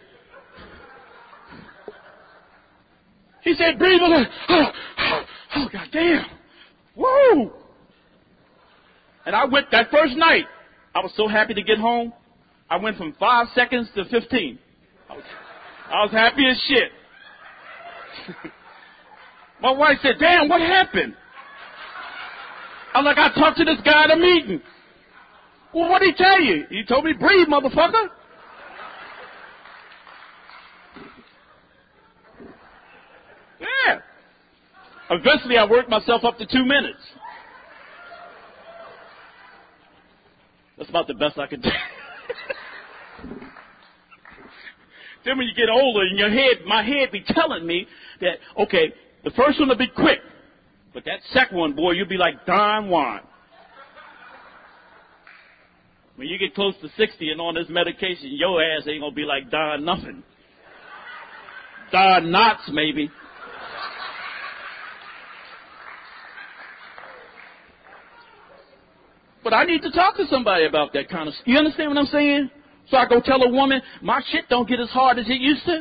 Speaker 2: He said, breathe. I'm like, oh, oh, oh, goddamn. Woo. And I went that first night. I was so happy to get home. I went from five seconds to fifteen. I was, I was happy as shit. My wife said, damn, what happened? I'm like, I talked to this guy at a meeting. Well, what did he tell you? He told me breathe, motherfucker. Yeah. Eventually, I worked myself up to two minutes. That's about the best I could do. Then when you get older, in your head, my head be telling me that, okay, the first one will be quick, but that second one, boy, you'll be like Don Juan. When you get close to sixty and on this medication, your ass ain't gonna be like Don nothing. Don Knotts, maybe. But I need to talk to somebody about that kind of stuff. You understand what I'm saying? So I go tell a woman, my shit don't get as hard as it used to.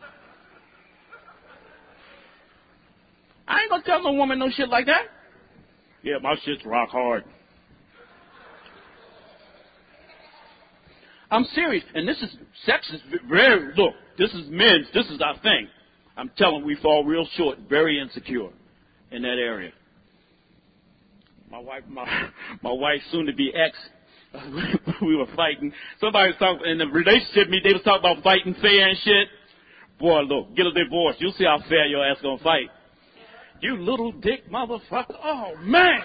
Speaker 2: I ain't gonna tell no woman no shit like that. Yeah, my shit's rock hard. I'm serious. And this is, sex is very, look, this is men's, this is our thing. I'm telling you, we fall real short, very insecure in that area. My wife, my, my wife, soon to be ex, we were fighting. Somebody was talking in the relationship meet. They was talking about fighting fair and shit. Boy, look, get a divorce. You'll see how fair your ass gonna fight. You little dick motherfucker. Oh man.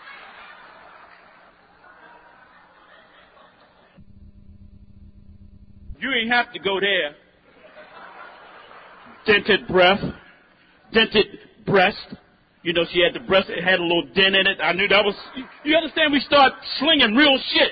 Speaker 2: You ain't have to go there. Dented breath, dented breast. You know, she had the breast, it had a little dent in it. I knew that was, you understand, we start slinging real shit.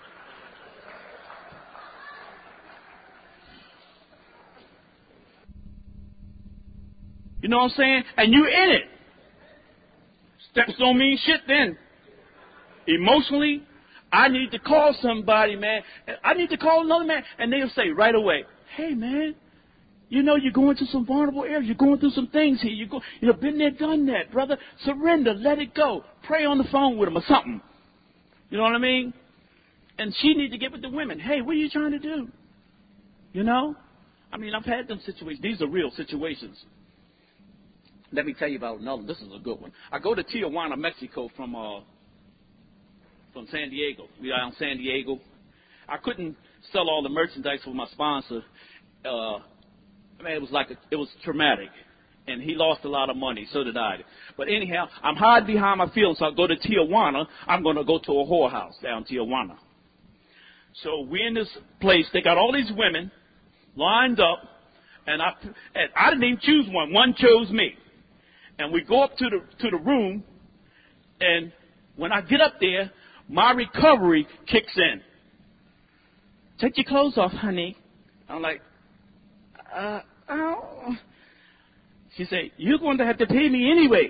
Speaker 2: You know what I'm saying? And you in it. Steps don't mean shit then. Emotionally, I need to call somebody, man. I need to call another man. And they'll say right away, hey, man, you know, you're going through some vulnerable areas. You're going through some things here. You go, you know, been there, done that, brother. Surrender. Let it go. Pray on the phone with them or something. You know what I mean? And she needs to get with the women. Hey, what are you trying to do? You know? I mean, I've had them situations. These are real situations. Let me tell you about another. This is a good one. I go to Tijuana, Mexico from uh, from San Diego. We are in San Diego. I couldn't sell all the merchandise for my sponsor. Uh, Man, it was like a, it was traumatic, and he lost a lot of money. So did I. But anyhow, I'm hiding behind my feelings. So I go to Tijuana. I'm going to go to a whorehouse down Tijuana. So we're in this place. They got all these women lined up, and I and I didn't even choose one. One chose me. And we go up to the to the room, and when I get up there, my recovery kicks in. Take your clothes off, honey. I'm like. Uh, oh. She said, you're going to have to pay me anyway.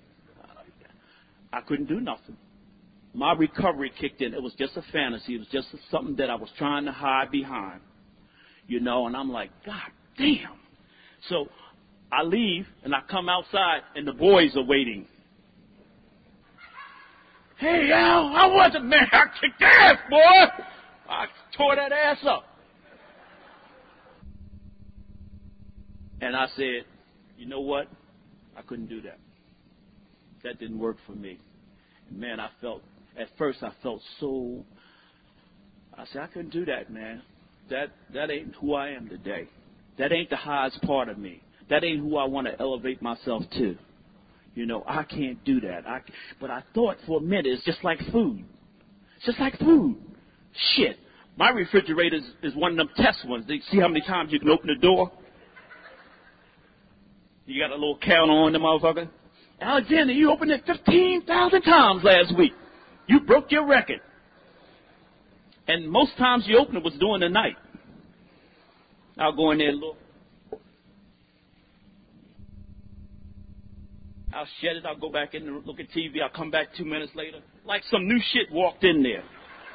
Speaker 2: I couldn't do nothing. My recovery kicked in. It was just a fantasy. It was just something that I was trying to hide behind. You know, and I'm like, God damn. So I leave, and I come outside, and the boys are waiting. Hey, Al, I wasn't, man. I kicked ass, boy. I tore that ass up. And I said, you know what? I couldn't do that. That didn't work for me. And man, I felt, at first I felt so, I said, I couldn't do that, man. That that ain't who I am today. That ain't the highest part of me. That ain't who I want to elevate myself to. You know, I can't do that. I, but I thought for a minute, it's just like food. It's just like food. Shit. My refrigerator is, is one of them test ones. They see how many times you can open the door? You got a little counter on the motherfucker. Alexander, you opened it fifteen thousand times last week. You broke your record. And most times you open it was during the night. I'll go in there and look. I'll shut it. I'll go back in and look at T V. I'll come back two minutes later. Like some new shit walked in there.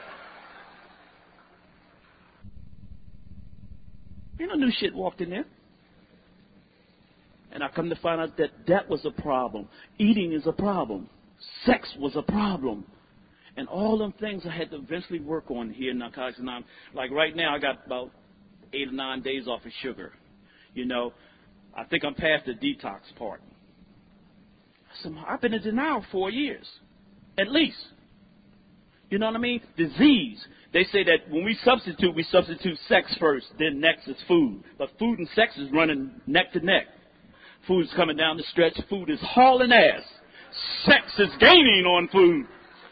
Speaker 2: Ain't no new shit walked in there. And I come to find out that that was a problem. Eating is a problem. Sex was a problem. And all them things I had to eventually work on here in Narcotics Anonymous. Like right now, I got about eight or nine days off of sugar. You know, I think I'm past the detox part. I said, I've been in denial for four years, at least. You know what I mean? Disease. They say that when we substitute, we substitute sex first, then next is food. But food and sex is running neck to neck. Food is coming down the stretch. Food is hauling ass. Sex is gaining on food.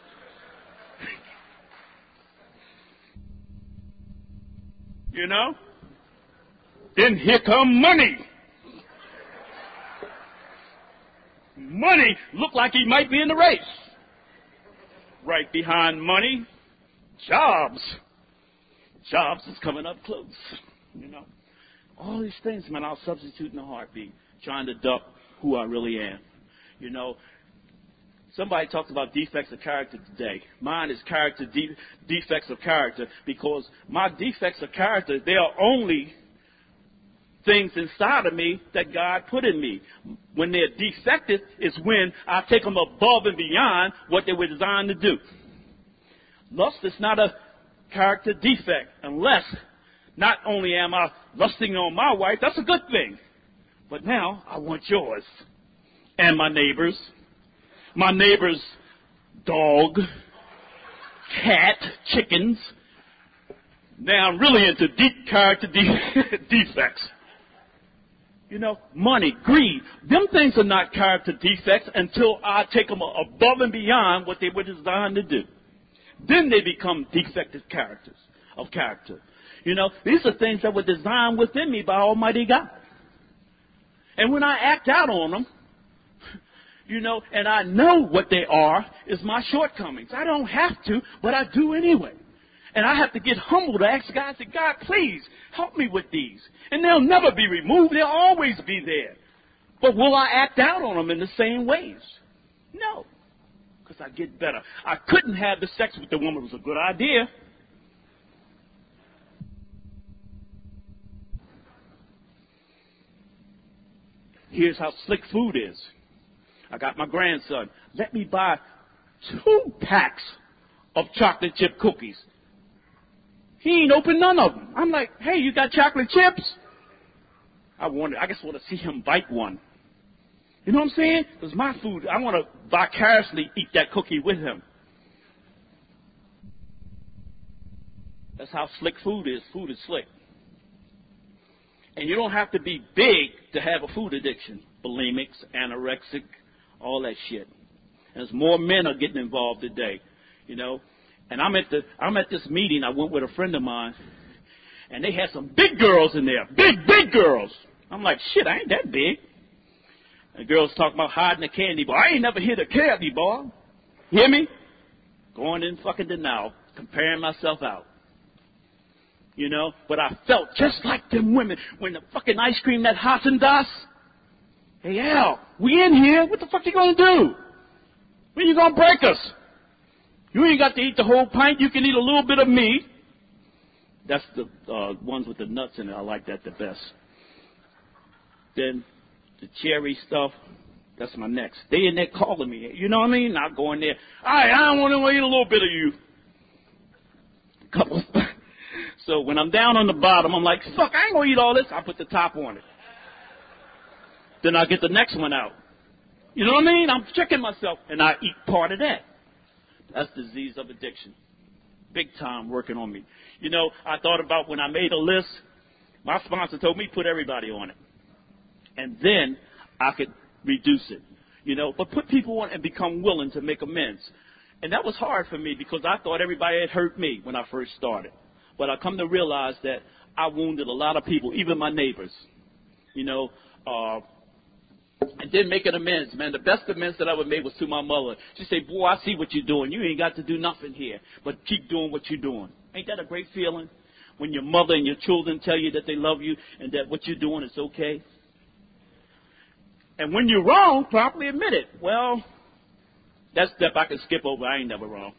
Speaker 2: You know? Then here come money. Money look like he might be in the race. Right behind money, jobs. Jobs is coming up close. You know? All these things, man, I'll substitute in a heartbeat, trying to duck who I really am. You know? Somebody talked about defects of character today. Mine is character de- defects of character, because my defects of character, they are only things inside of me that God put in me. When they're defective is when I take them above and beyond what they were designed to do. Lust is not a character defect, unless not only am I lusting on my wife, that's a good thing, but now I want yours and my neighbor's. My neighbor's dog, cat, chickens. Now I'm really into deep character de- defects. You know, money, greed. Them things are not character defects until I take them above and beyond what they were designed to do. Then they become defective characters of character. You know, these are things that were designed within me by Almighty God. And when I act out on them, you know, and I know what they are, is my shortcomings. I don't have to, but I do anyway. And I have to get humble to ask God, say, God, please help me with these. And they'll never be removed. They'll always be there. But will I act out on them in the same ways? No, because I get better. I couldn't have the sex with the woman. It was a good idea. Here's how slick food is. I got my grandson. Let me buy two packs of chocolate chip cookies. He ain't opened none of them. I'm like, hey, you got chocolate chips? I wanted, I just want to see him bite one. You know what I'm saying? Because my food, I want to vicariously eat that cookie with him. That's how slick food is. Food is slick. And you don't have to be big to have a food addiction. Bulimics, anorexic, all that shit. And as more men are getting involved today, you know. And I'm at the I'm at this meeting. I went with a friend of mine, and they had some big girls in there, big big girls. I'm like, shit, I ain't that big. And the girls talking about hiding the candy bar. I ain't never hid a candy bar. Hear me? Going in fucking denial, comparing myself out. You know, but I felt just like them women when the fucking ice cream that Haagen-Dazs. Hey, Al, we in here. What the fuck you gonna do? When you gonna break us? You ain't got to eat the whole pint. You can eat a little bit of me. That's the uh, ones with the nuts in it. I like that the best. Then the cherry stuff. That's my next. They in there calling me. You know what I mean? Not going there. All right, I don't want to eat a little bit of you. Couple. So when I'm down on the bottom, I'm like, fuck, I ain't gonna eat all this. I put the top on it. Then I get the next one out. You know what I mean? I'm tricking myself, and I eat part of that. That's disease of addiction. Big time working on me. You know, I thought about when I made a list, my sponsor told me put everybody on it. And then I could reduce it. You know, but put people on and become willing to make amends. And that was hard for me because I thought everybody had hurt me when I first started. But I come to realize that I wounded a lot of people, even my neighbors. You know, uh, and then making amends, man. The best amends that I ever made was to my mother. She said, boy, I see what you're doing. You ain't got to do nothing here, but keep doing what you're doing. Ain't that a great feeling? When your mother and your children tell you that they love you and that what you're doing is okay. And when you're wrong, properly admit it. Well, that step I can skip over. I ain't never wrong.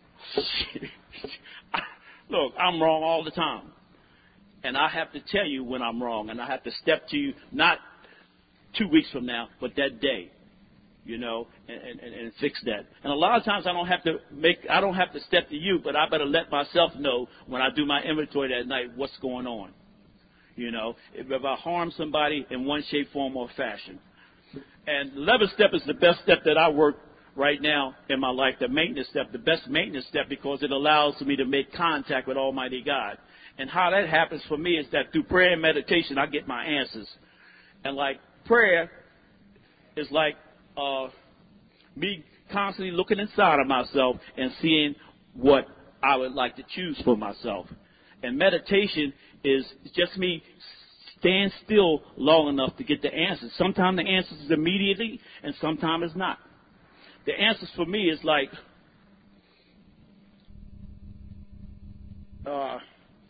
Speaker 2: Look, I'm wrong all the time. And I have to tell you when I'm wrong. And I have to step to you, not two weeks from now, but that day, you know, and, and, and fix that. And a lot of times I don't have to make, I don't have to step to you, but I better let myself know when I do my inventory that night what's going on. You know, if, if I harm somebody in one shape, form, or fashion. And the eleventh step is the best step that I work right now in my life, the maintenance step, the best maintenance step, because it allows me to make contact with Almighty God. And how that happens for me is that through prayer and meditation, I get my answers. And like prayer is like uh, me constantly looking inside of myself and seeing what I would like to choose for myself. And meditation is just me staying still long enough to get the answers. Sometimes the answers is immediately, and sometimes it's not. The answers for me is like, uh,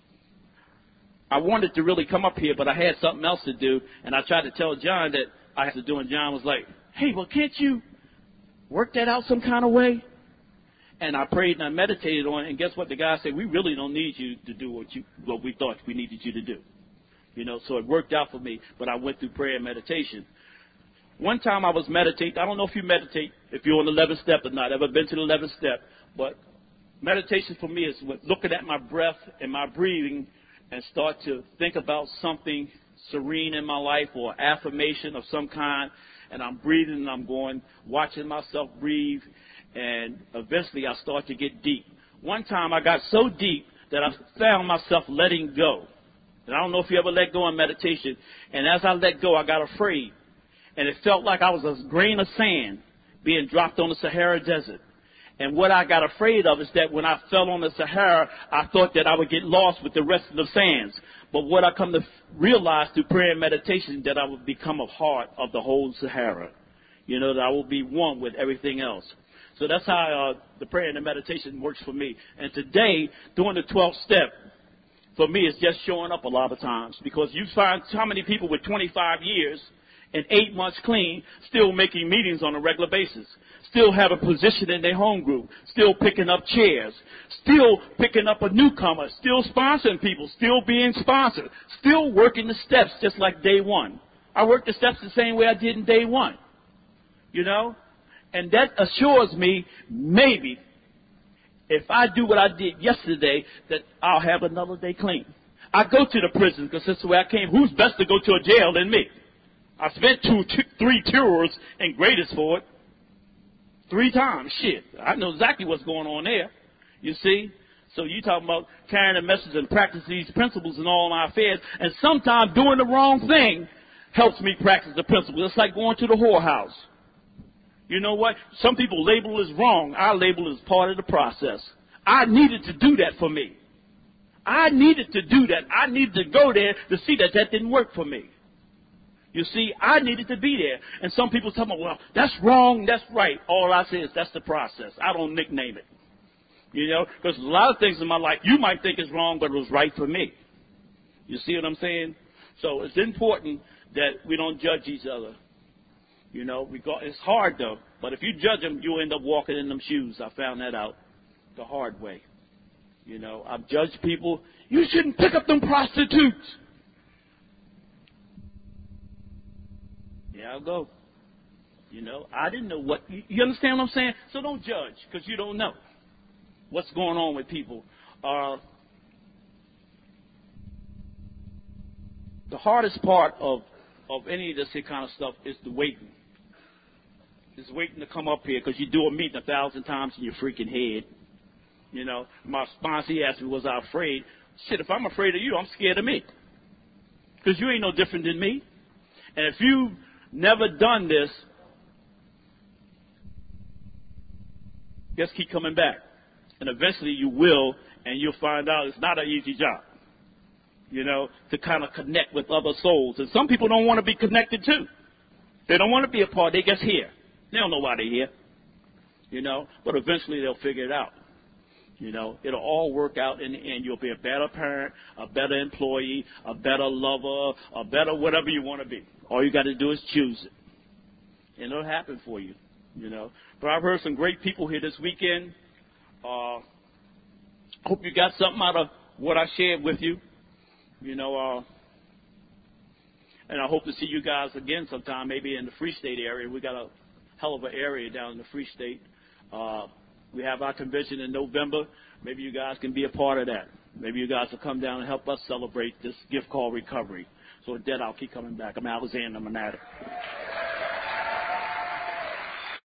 Speaker 2: I wanted to really come up here, but I had something else to do, and I tried to tell John that I had to do, and John was like, hey, well, can't you work that out some kind of way? And I prayed and I meditated on it, and guess what? The guy said, we really don't need you to do what you what we thought we needed you to do. You know, so it worked out for me, but I went through prayer and meditation. One time I was meditating. I don't know if you meditate, if you're on the eleventh step or not. I've ever been to the eleventh step, but meditation for me is looking at my breath and my breathing and start to think about something serene in my life or affirmation of some kind, and I'm breathing and I'm going, watching myself breathe, and eventually I start to get deep. One time I got so deep that I found myself letting go. And I don't know if you ever let go in meditation. And as I let go, I got afraid. And it felt like I was a grain of sand being dropped on the Sahara Desert. And what I got afraid of is that when I fell on the Sahara, I thought that I would get lost with the rest of the sands. But what I come to realize through prayer and meditation, that I would become a part of the whole Sahara. You know, that I will be one with everything else. So that's how uh, the prayer and the meditation works for me. And today, doing the twelfth step, for me, is just showing up a lot of times. Because you find how many people with twenty-five years and eight months clean still making meetings on a regular basis, still have a position in their home group, still picking up chairs, still picking up a newcomer, still sponsoring people, still being sponsored, still working the steps just like day one. I work the steps the same way I did in day one. You know? And that assures me, maybe, if I do what I did yesterday, that I'll have another day clean. I go to the prison because that's the way I came. Who's best to go to a jail than me? I spent two, two, three tours in Greatest for it. Three times. Shit. I know exactly what's going on there. You see? So you talking about carrying a message and practice these principles in all my affairs. And sometimes doing the wrong thing helps me practice the principles. It's like going to the whorehouse. You know what? Some people label it as wrong. I label it as part of the process. I needed to do that for me. I needed to do that. I needed to go there to see that that didn't work for me. You see, I needed to be there. And some people tell me, well, that's wrong, that's right. All I say is that's the process. I don't nickname it. You know, because a lot of things in my life you might think is wrong, but it was right for me. You see what I'm saying? So it's important that we don't judge each other. You know, we go, it's hard, though. But if you judge them, you'll end up walking in them shoes. I found that out the hard way. You know, I've judged people. You shouldn't pick up them prostitutes. Yeah, I'll go. You know, I didn't know what. You, you understand what I'm saying? So don't judge, because you don't know what's going on with people. Uh, the hardest part of, of any of this kind of stuff is the waiting. Is waiting to come up here, because you do a meeting a thousand times in your freaking head. You know, my sponsor, he asked me, was I afraid? Shit, if I'm afraid of you, I'm scared of me. Because you ain't no different than me. And if you've never done this, just keep coming back. And eventually you will, and you'll find out it's not an easy job. You know, to kind of connect with other souls. And some people don't want to be connected too. They don't want to be a part. They just here. They don't know why they're here. You know, but eventually they'll figure it out. You know, it'll all work out in the end. You'll be a better parent, a better employee, a better lover, a better whatever you want to be. All you got to do is choose it. And it'll happen for you, you know. But I've heard some great people here this weekend. Uh, hope you got something out of what I shared with you. You know, uh, and I hope to see you guys again sometime, maybe in the Free State area. We got a hell of an area down in the Free State. Uh, we have our convention in November. Maybe you guys can be a part of that. Maybe you guys will come down and help us celebrate this gift called recovery. So with that, I'll keep coming back. I'm Alexander Manata.